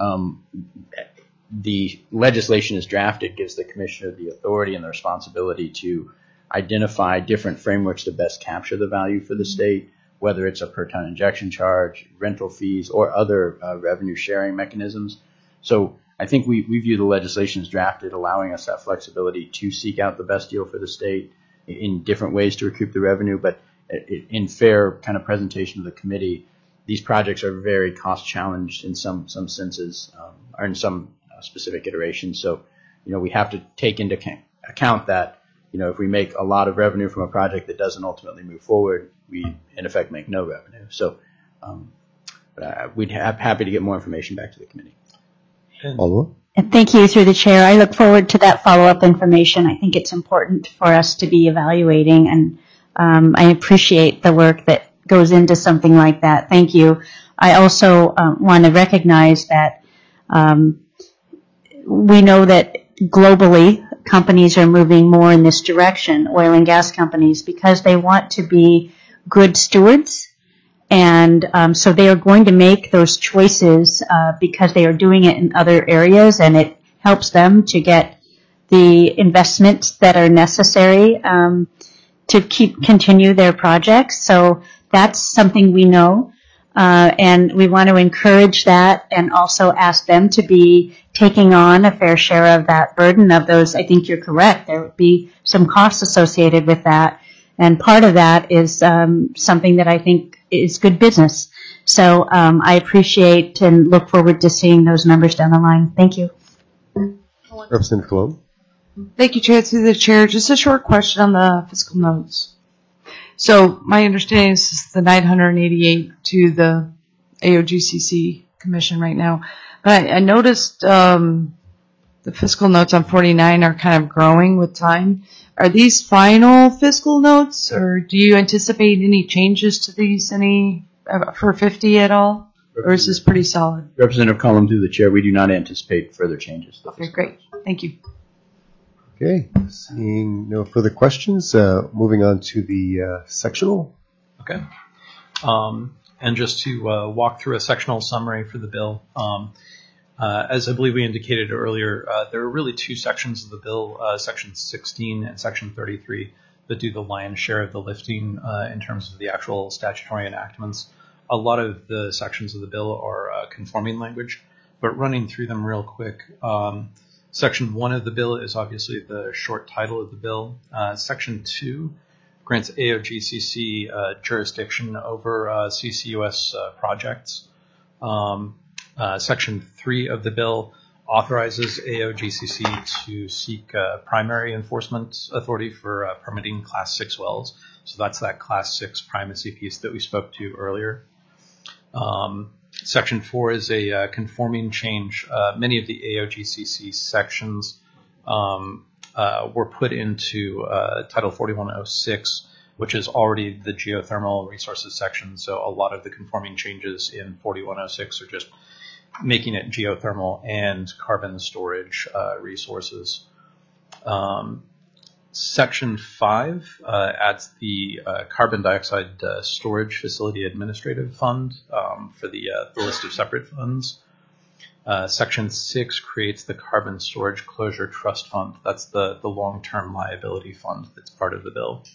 The legislation is drafted gives the commissioner the authority and the responsibility to identify different frameworks to best capture the value for the state, whether it's a per ton injection charge, rental fees, or other revenue sharing mechanisms. So I think we view the legislation as drafted, allowing us that flexibility to seek out the best deal for the state in different ways to recoup the revenue. But in fair kind of presentation to the committee, these projects are very cost challenged in some senses, or in some specific iterations. So, we have to take into account that, if we make a lot of revenue from a project that doesn't ultimately move forward, we in effect make no revenue. So, we'd happy to get more information back to the committee. Follow-up? And thank you, through the chair. I look forward to that follow-up information. I think it's important for us to be evaluating, and I appreciate the work that goes into something like that. Thank you. I also want to recognize that we know that globally companies are moving more in this direction, oil and gas companies, because they want to be good stewards. And so they are going to make those choices because they are doing it in other areas, and it helps them to get the investments that are necessary to continue their projects. So that's something we know, and we want to encourage that and also ask them to be taking on a fair share of that burden of those. I think you're correct. There would be some costs associated with that, and part of that is something that I think is good business. So I appreciate and look forward to seeing those numbers down the line. Thank you. Representative Colon. Thank you, Chair. Through the chair, just a short question on the fiscal notes. So my understanding is this is the 988 to the AOGCC Commission right now. But I noticed the fiscal notes on 49 are kind of growing with time. Are these final fiscal notes, or do you anticipate any changes to these for 50 at all? Or is this pretty solid? Representative Cullum, through the chair, we do not anticipate further changes. Okay, great. Thank you. Okay, seeing no further questions, moving on to the sectional. Okay. And just to walk through a sectional summary for the bill, as I believe we indicated earlier, there are really two sections of the bill, Section 16 and Section 33, that do the lion's share of the lifting in terms of the actual statutory enactments. A lot of the sections of the bill are conforming language, but running through them real quick. Section 1 of the bill is obviously the short title of the bill. Section 2 grants AOGCC jurisdiction over CCUS projects. Section 3 of the bill authorizes AOGCC to seek primary enforcement authority for permitting Class 6 wells. So that's that Class 6 primacy piece that we spoke to earlier. Section 4 is a conforming change. Many of the AOGCC sections were put into Title 4106, which is already the geothermal resources section. So a lot of the conforming changes in 4106 are just making it geothermal and carbon storage resources. Section 5 adds the carbon dioxide storage facility administrative fund for the list of separate funds. Section 6 creates the carbon storage closure trust fund. That's the long-term liability fund that's part of the bill.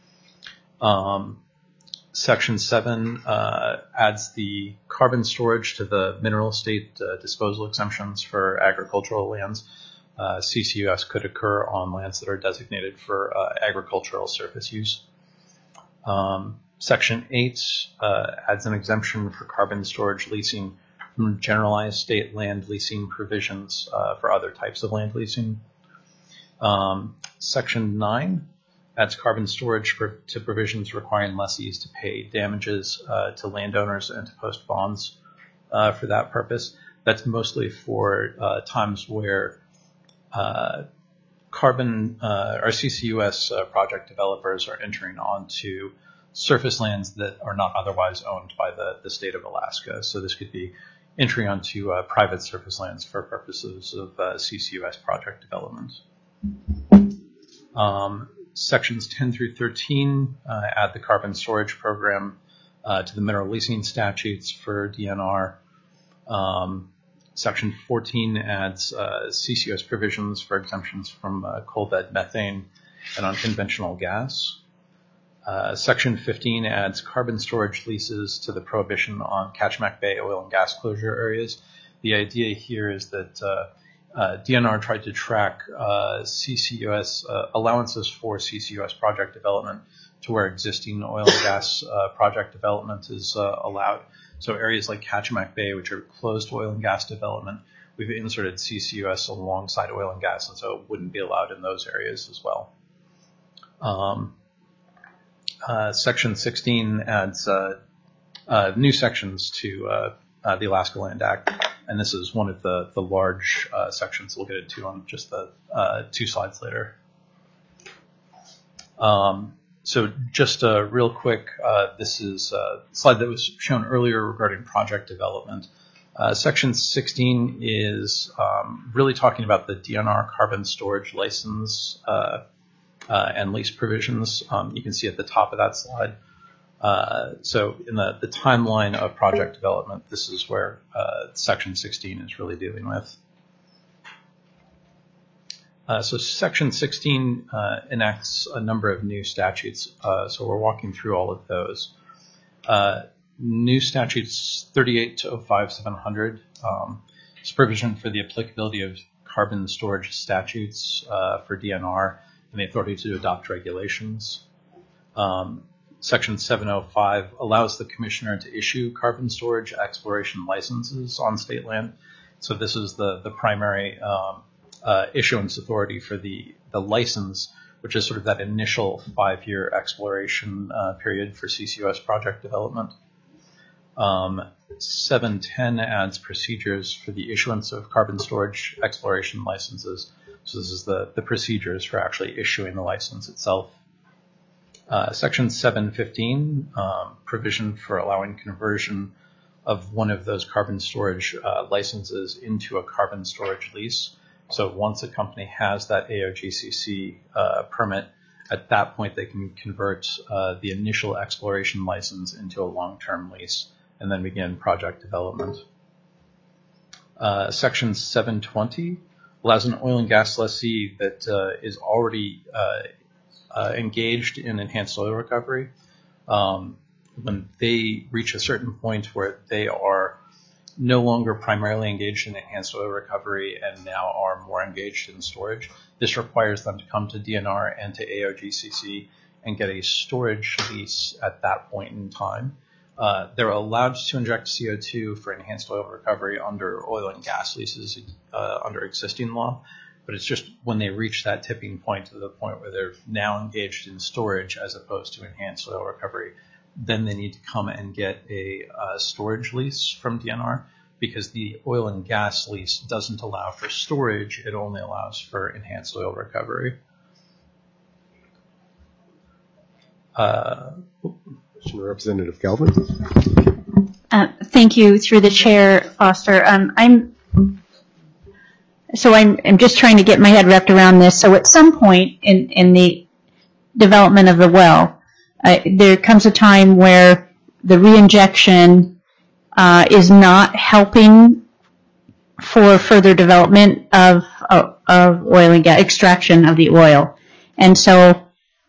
Section 7 adds the carbon storage to the mineral estate disposal exemptions for agricultural lands. CCUS could occur on lands that are designated for agricultural surface use. Section 8 adds an exemption for carbon storage leasing from generalized state land leasing provisions for other types of land leasing. Section 9 adds carbon storage to provisions requiring lessees to pay damages to landowners and to post bonds for that purpose. That's mostly for times where carbon or CCUS project developers are entering onto surface lands that are not otherwise owned by the state of Alaska. So this could be entry onto private surface lands for purposes of CCUS project development. Sections 10 through 13 add the carbon storage program to the mineral leasing statutes for DNR. Section 14 adds CCUS provisions for exemptions from coal bed methane and unconventional gas. Section 15 adds carbon storage leases to the prohibition on Kachemak Bay oil and gas closure areas. The idea here is that DNR tried to track CCUS allowances for CCUS project development to where existing oil and gas project development is allowed. So areas like Kachemak Bay, which are closed to oil and gas development, we've inserted CCUS alongside oil and gas, and so it wouldn't be allowed in those areas as well. Section 16 adds new sections to the Alaska Land Act, and this is one of the large sections we'll get into on just the 2 slides later. So just real quick, this is a slide that was shown earlier regarding project development. Section 16 is really talking about the DNR carbon storage license and lease provisions. You can see at the top of that slide. So in the timeline of project development, this is where Section 16 is really dealing with. So Section 16 enacts a number of new statutes, so we're walking through all of those. New statutes 38 to 05700 is provision for the applicability of carbon storage statutes for DNR and the authority to adopt regulations. Section 705 allows the commissioner to issue carbon storage exploration licenses on state land. So this is the primary issuance authority for the license, which is sort of that initial 5-year exploration period for CCUS project development. 710 adds procedures for the issuance of carbon storage exploration licenses. So this is the procedures for actually issuing the license itself. Section 715, provision for allowing conversion of one of those carbon storage licenses into a carbon storage lease. So once a company has that AOGCC permit, at that point they can convert the initial exploration license into a long-term lease and then begin project development. Section 720 allows an oil and gas lessee that is already engaged in enhanced oil recovery, when they reach a certain point where they are no longer primarily engaged in enhanced oil recovery and now are more engaged in storage. This requires them to come to DNR and to AOGCC and get a storage lease at that point in time. They're allowed to inject CO2 for enhanced oil recovery under oil and gas leases under existing law, but it's just when they reach that tipping point to the point where they're now engaged in storage as opposed to enhanced oil recovery, then they need to come and get a storage lease from DNR, because the oil and gas lease doesn't allow for storage, it only allows for enhanced oil recovery. Representative Galvin. Thank you, through the chair, Foster. I'm just trying to get my head wrapped around this. So at some point in the development of the well, there comes a time where the reinjection is not helping for further development of oil and gas, extraction of the oil. And so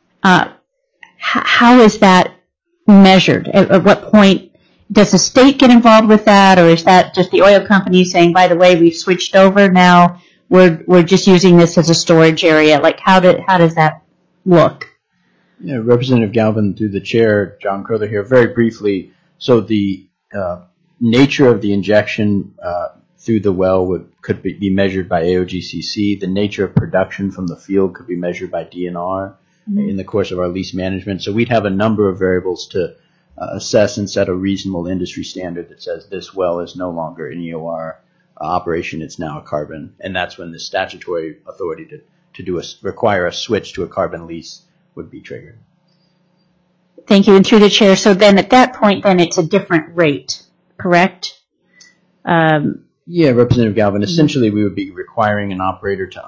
how is that measured? At what point does the state get involved with that, or is that just the oil company saying, by the way, we've switched over now, we're just using this as a storage area? Like how does that look? Yeah, Representative Galvin, through the chair, John Crowther here, very briefly. So the nature of the injection through the well could be measured by AOGCC. The nature of production from the field could be measured by DNR in the course of our lease management. So we'd have a number of variables to assess and set a reasonable industry standard that says this well is no longer an EOR operation, it's now a carbon. And that's when the statutory authority to require a switch to a carbon lease would be triggered. Thank you. And through the chair, so then at that point, then it's a different rate, correct? Yeah, Representative Galvin, essentially we would be requiring an operator to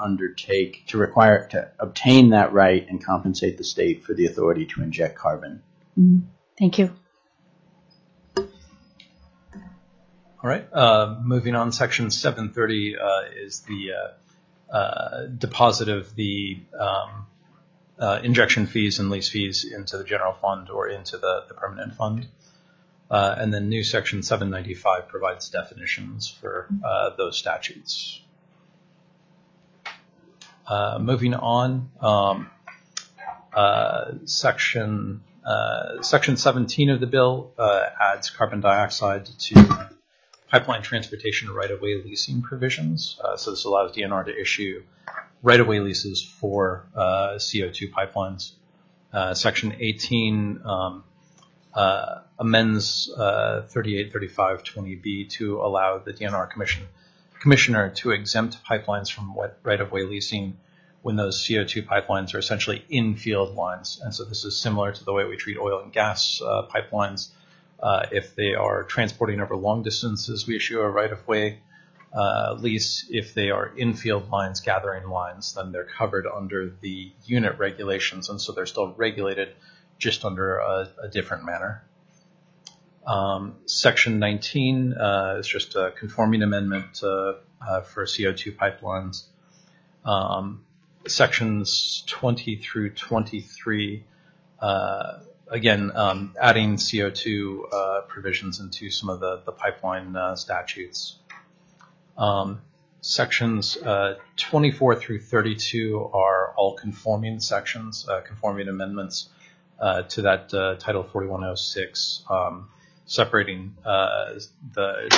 obtain that right and compensate the state for the authority to inject carbon. Thank you. All right, moving on, Section 730 is the deposit of the injection fees and lease fees into the general fund or into the permanent fund. And then new Section 795 provides definitions for those statutes. Moving on, Section 17 of the bill adds carbon dioxide to pipeline transportation right-of-way leasing provisions. So this allows DNR to issue right-of-way leases for CO2 pipelines. Section 18 amends 383520B to allow the DNR commissioner to exempt pipelines from right-of-way leasing when those CO2 pipelines are essentially in-field lines. And so this is similar to the way we treat oil and gas pipelines. If they are transporting over long distances, we issue a right-of-way lease. If they are in-field lines, gathering lines, then they're covered under the unit regulations, and so they're still regulated just under a different manner. Section 19 is just a conforming amendment for CO2 pipelines. sections 20 through 23, again, adding CO2 provisions into some of the pipeline statutes. Sections 24 through 32 are all conforming sections, conforming amendments to that Title 4106, separating the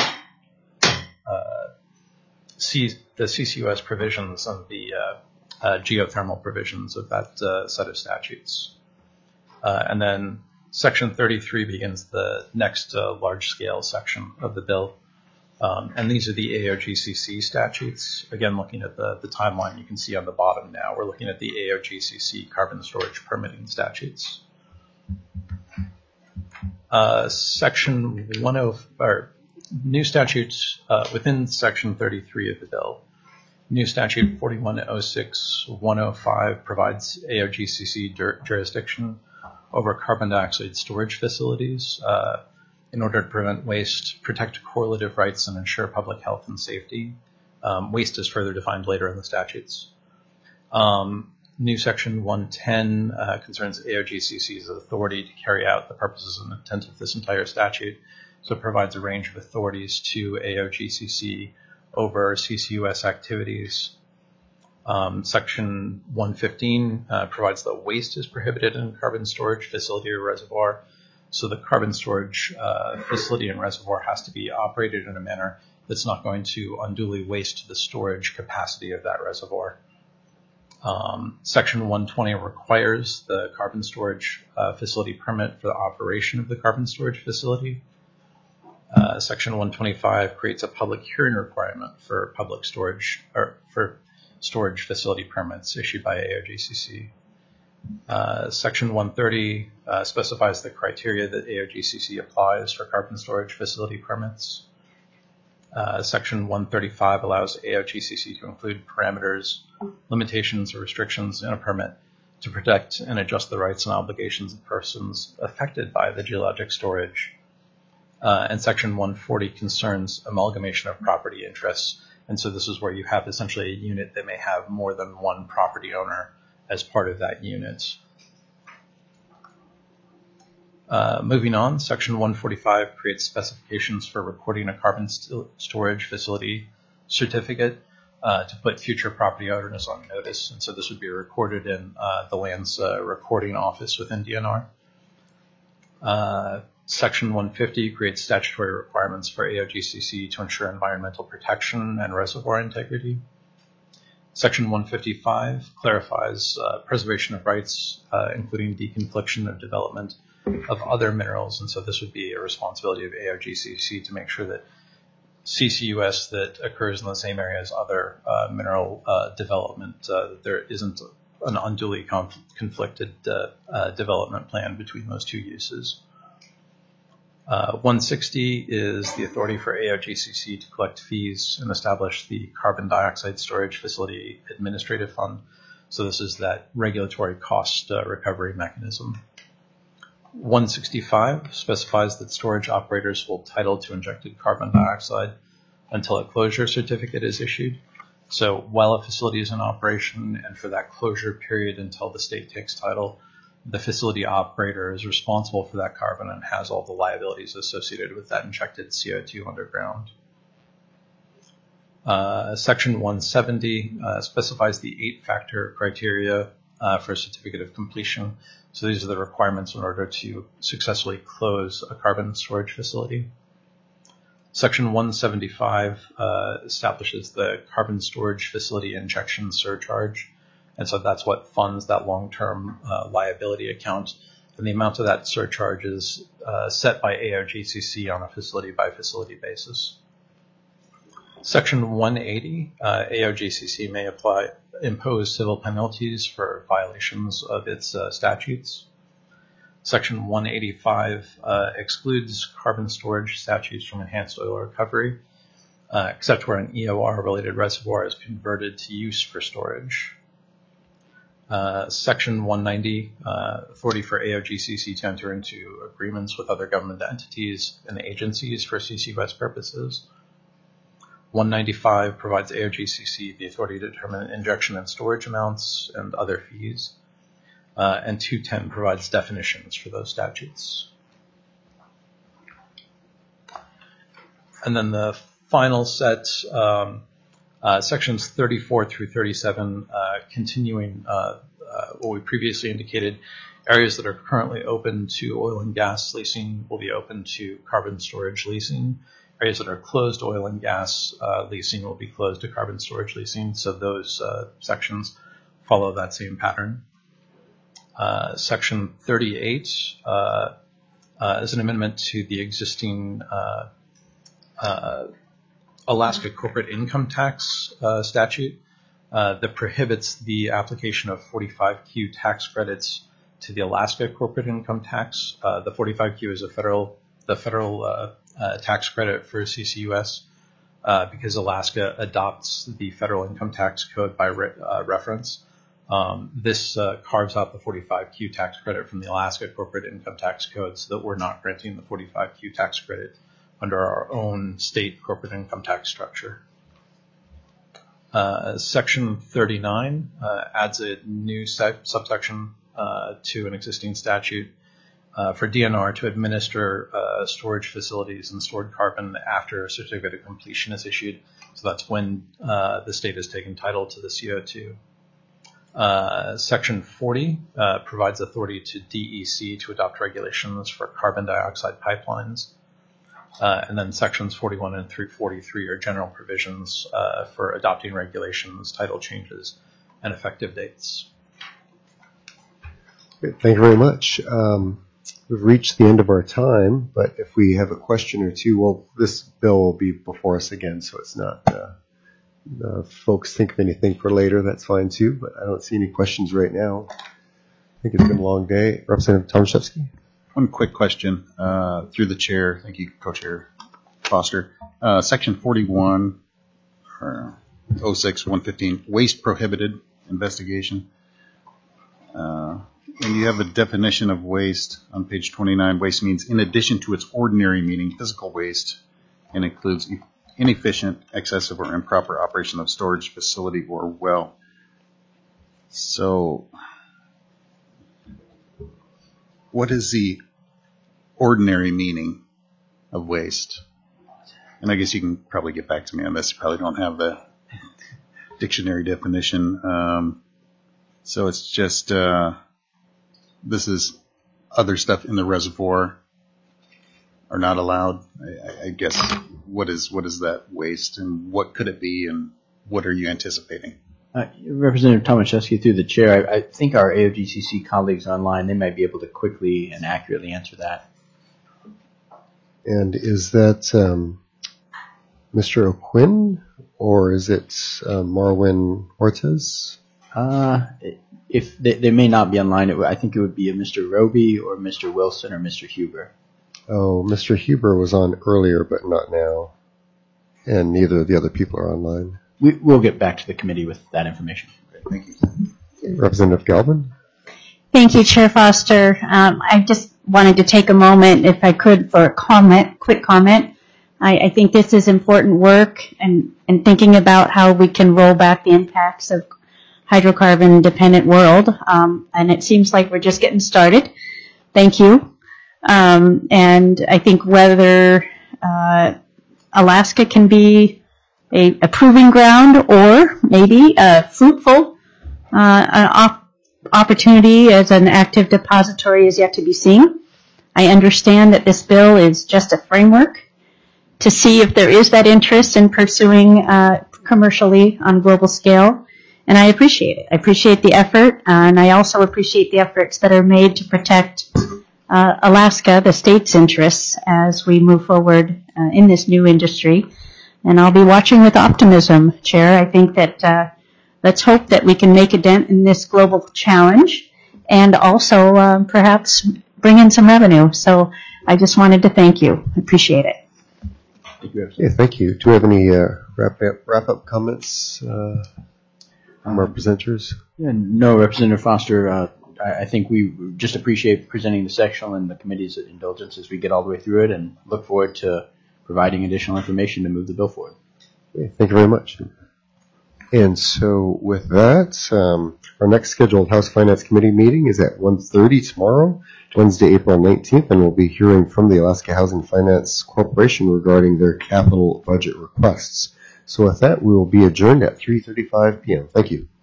CCUS provisions and the geothermal provisions of that set of statutes. And then Section 33 begins the next large-scale section of the bill. And these are the AOGCC statutes. Again, looking at the timeline, you can see on the bottom now, we're looking at the AOGCC carbon storage permitting statutes. Section 10, or new statutes within Section 33 of the bill. New statute 4106-105 provides AOGCC jurisdiction over carbon dioxide storage facilities in order to prevent waste, protect correlative rights, and ensure public health and safety. Waste is further defined later in the statutes. New Section 110 concerns AOGCC's authority to carry out the purposes and intent of this entire statute. So it provides a range of authorities to AOGCC over CCUS activities. Section 115 provides that waste is prohibited in carbon storage facility or reservoir. So the carbon storage facility and reservoir has to be operated in a manner that's not going to unduly waste the storage capacity of that reservoir. Section 120 requires the carbon storage facility permit for the operation of the carbon storage facility. Section 125 creates a public hearing requirement for public storage or for storage facility permits issued by AOGCC. Section 130 specifies the criteria that AOGCC applies for carbon storage facility permits. Section 135 allows AOGCC to include parameters, limitations, or restrictions in a permit to protect and adjust the rights and obligations of persons affected by the geologic storage. And Section 140 concerns amalgamation of property interests. And so this is where you have essentially a unit that may have more than one property owner as part of that unit. Moving on, Section 145 creates specifications for recording a carbon storage facility certificate to put future property owners on notice. And so this would be recorded in the land's recording office within DNR. Section 150 creates statutory requirements for AOGCC to ensure environmental protection and reservoir integrity. Section 155 clarifies preservation of rights, including deconfliction of development of other minerals, and so this would be a responsibility of AOGCC to make sure that CCUS that occurs in the same area as other mineral development, there isn't an unduly conflicted development plan between those two uses. 160 is the authority for AOGCC to collect fees and establish the Carbon Dioxide Storage Facility Administrative Fund. So this is that regulatory cost recovery mechanism. 165 specifies that storage operators hold title to injected carbon dioxide until a closure certificate is issued. So while a facility is in operation and for that closure period until the state takes title, the facility operator is responsible for that carbon and has all the liabilities associated with that injected CO2 underground. Section 170 specifies the 8-factor criteria for a certificate of completion. So these are the requirements in order to successfully close a carbon storage facility. Section 175 establishes the carbon storage facility injection surcharge. And so that's what funds that long-term liability account. And the amount of that surcharge is set by AOGCC on a facility-by-facility basis. Section 180, AOGCC may impose civil penalties for violations of its statutes. Section 185 excludes carbon storage statutes from enhanced oil recovery, except where an EOR-related reservoir is converted to use for storage. Section 190, authority for AOGCC to enter into agreements with other government entities and agencies for CCUS purposes. 195 provides AOGCC the authority to determine injection and storage amounts and other fees. And 210 provides definitions for those statutes. And then the final set, sections 34 through 37, continuing what we previously indicated, areas that are currently open to oil and gas leasing will be open to carbon storage leasing. Areas that are closed to oil and gas leasing will be closed to carbon storage leasing. So those sections follow that same pattern. Section 38 is an amendment to the existing Alaska corporate income tax statute that prohibits the application of 45Q tax credits to the Alaska corporate income tax. The 45Q is the federal tax credit for CCUS because Alaska adopts the federal income tax code by reference. This carves out the 45Q tax credit from the Alaska corporate income tax code so that we're not granting the 45Q tax credit under our own state corporate income tax structure. Section 39 adds a new subsection to an existing statute for DNR to administer storage facilities and stored carbon after a certificate of completion is issued. So that's when the state has taken title to the CO2. Section 40 provides authority to DEC to adopt regulations for carbon dioxide pipelines. And then sections 41 and through 43 are general provisions for adopting regulations, title changes, and effective dates. Great. Thank you very much. We've reached the end of our time, but if we have a question or two, well, this bill will be before us again, so it's not folks think of anything for later, that's fine too, but I don't see any questions right now. I think it's been a long day. Representative Tomaszewski. One quick question through the chair. Thank you, Co-Chair Foster. Section 41, 06-115, waste prohibited investigation. And you have a definition of waste on page 29. Waste means in addition to its ordinary meaning, physical waste, and includes inefficient, excessive, or improper operation of storage facility or well. So what is the ordinary meaning of waste? And I guess you can probably get back to me on this. You probably don't have the dictionary definition. So it's just, this is other stuff in the reservoir are not allowed. I guess, what is that waste, and what could it be, and what are you anticipating? Representative Tomaszewski, through the chair, I think our AOGCC colleagues online, they might be able to quickly and accurately answer that. And is that Mr. O'Quinn, or is it Marwin Ortiz? If they may not be online, I think it would be a Mr. Roby or Mr. Wilson or Mr. Huber. Oh, Mr. Huber was on earlier, but not now. And neither of the other people are online. We'll get back to the committee with that information. Thank you. Representative Galvin. Thank you, Chair Foster. I just wanted to take a moment, if I could, for a quick comment. I think this is important work, and thinking about how we can roll back the impacts of hydrocarbon-dependent world, and it seems like we're just getting started. Thank you. And I think whether Alaska can be a proving ground or maybe a fruitful opportunity as an active depository is yet to be seen. I understand that this bill is just a framework to see if there is that interest in pursuing commercially on a global scale. And I appreciate it. I appreciate the effort, and I also appreciate the efforts that are made to protect Alaska, the state's interests, as we move forward in this new industry. And I'll be watching with optimism, Chair. I think that let's hope that we can make a dent in this global challenge and also perhaps bring in some revenue. So I just wanted to thank you. I appreciate it. Thank you. Yeah, thank you. Do we have any wrap-up comments from our presenters? Yeah, no, Representative Foster. I think we just appreciate presenting the sectional and the committee's indulgence as we get all the way through it, and look forward to providing additional information to move the bill forward. Okay, thank you very much. And so with that, our next scheduled House Finance Committee meeting is at 1:30 tomorrow, Wednesday, April 19th, and we'll be hearing from the Alaska Housing Finance Corporation regarding their capital budget requests. So with that, we will be adjourned at 3:35 p.m. Thank you.